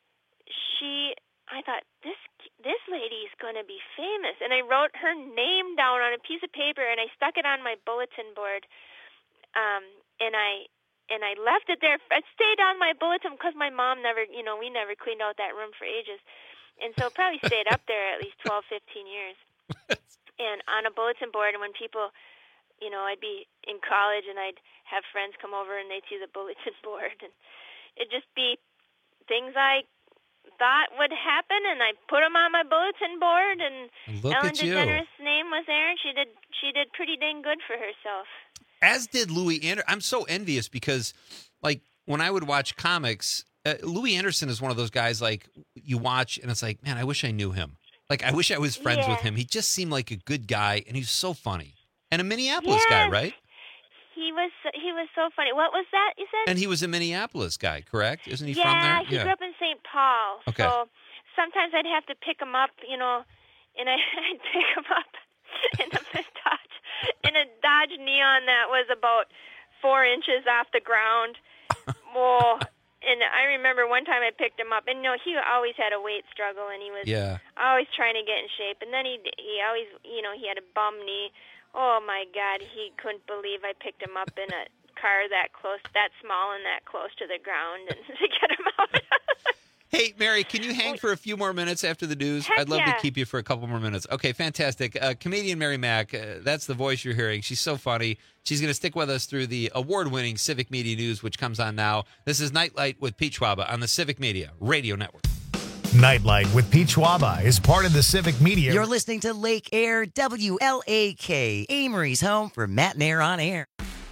she, I thought, this this lady's going to be famous. And I wrote her name down on a piece of paper, and I stuck it on my bulletin board. Um, and I and I left it there. I stayed on my bulletin because my mom never, you know, we never cleaned out that room for ages. And so it probably stayed up there at least twelve, fifteen years. And on a bulletin board, and when people, you know, I'd be in college and I'd have friends come over and they'd see the bulletin board. And it'd just be things I thought would happen, and I put them on my bulletin board, and Look Ellen at you. DeGeneres' name was there, and she did she did pretty dang good for herself. As did Louis Anderson. I'm so envious because, like, when I would watch comics, uh, Louis Anderson is one of those guys, like, you watch, and it's like, man, I wish I knew him. Like, I wish I was friends Yeah. with him. He just seemed like a good guy, and he's so funny. And a Minneapolis guy, Yes. right? He was he was so funny. What was that you said? And he was a Minneapolis guy, correct? Isn't he yeah, from there? he grew up in Saint Paul. Okay. So sometimes I'd have to pick him up, you know, and I, I'd pick him up in a Dodge, in a Dodge Neon that was about four inches off the ground. Whoa. And I remember one time I picked him up, and you know he always had a weight struggle, and he was Yeah. always trying to get in shape. And then he he always, you know, he had a bum knee. Oh my God, he couldn't believe I picked him up in a car that close, that small, and that close to the ground, and to get him out. Hey, Mary, can you hang for a few more minutes after the news? Heck I'd love yeah. to keep you for a couple more minutes. Okay, fantastic. Uh, comedian Mary Mack, uh, that's the voice you're hearing. She's so funny. She's going to stick with us through the award-winning Civic Media News, which comes on now. This is Nightlight with Pete Schwaba on the Civic Media Radio Network. Nightlight with Pete Schwaba is part of the Civic Media. You're listening to Lake Air W L A K, Amory's home for Matt and Air on Air.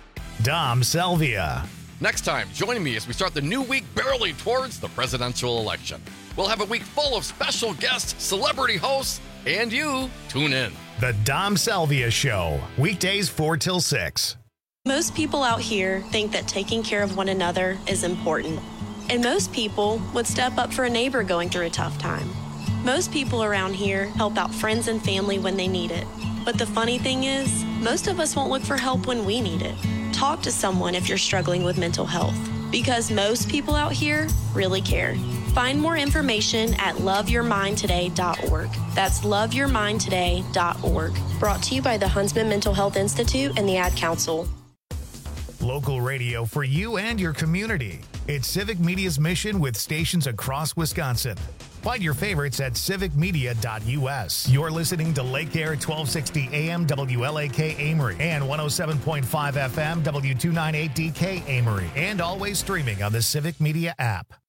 Dom Salvia. Next time, join me as we start the new week barreling towards the presidential election. We'll have a week full of special guests, celebrity hosts, and you. Tune in. The Dom Salvia Show, weekdays four till six. Most people out here think that taking care of one another is important. And most people would step up for a neighbor going through a tough time. Most people around here help out friends and family when they need it. But the funny thing is, most of us won't look for help when we need it. Talk to someone if you're struggling with mental health. Because most people out here really care. Find more information at love your mind today dot org. That's love your mind today dot org. Brought to you by the Huntsman Mental Health Institute and the Ad Council. Local radio for you and your community. It's Civic Media's mission with stations across Wisconsin. Find your favorites at civic media dot U S. You're listening to Lake Air twelve sixty A M W L A K Amory and one oh seven point five F M W two ninety-eight D K Amory, and always streaming on the Civic Media app.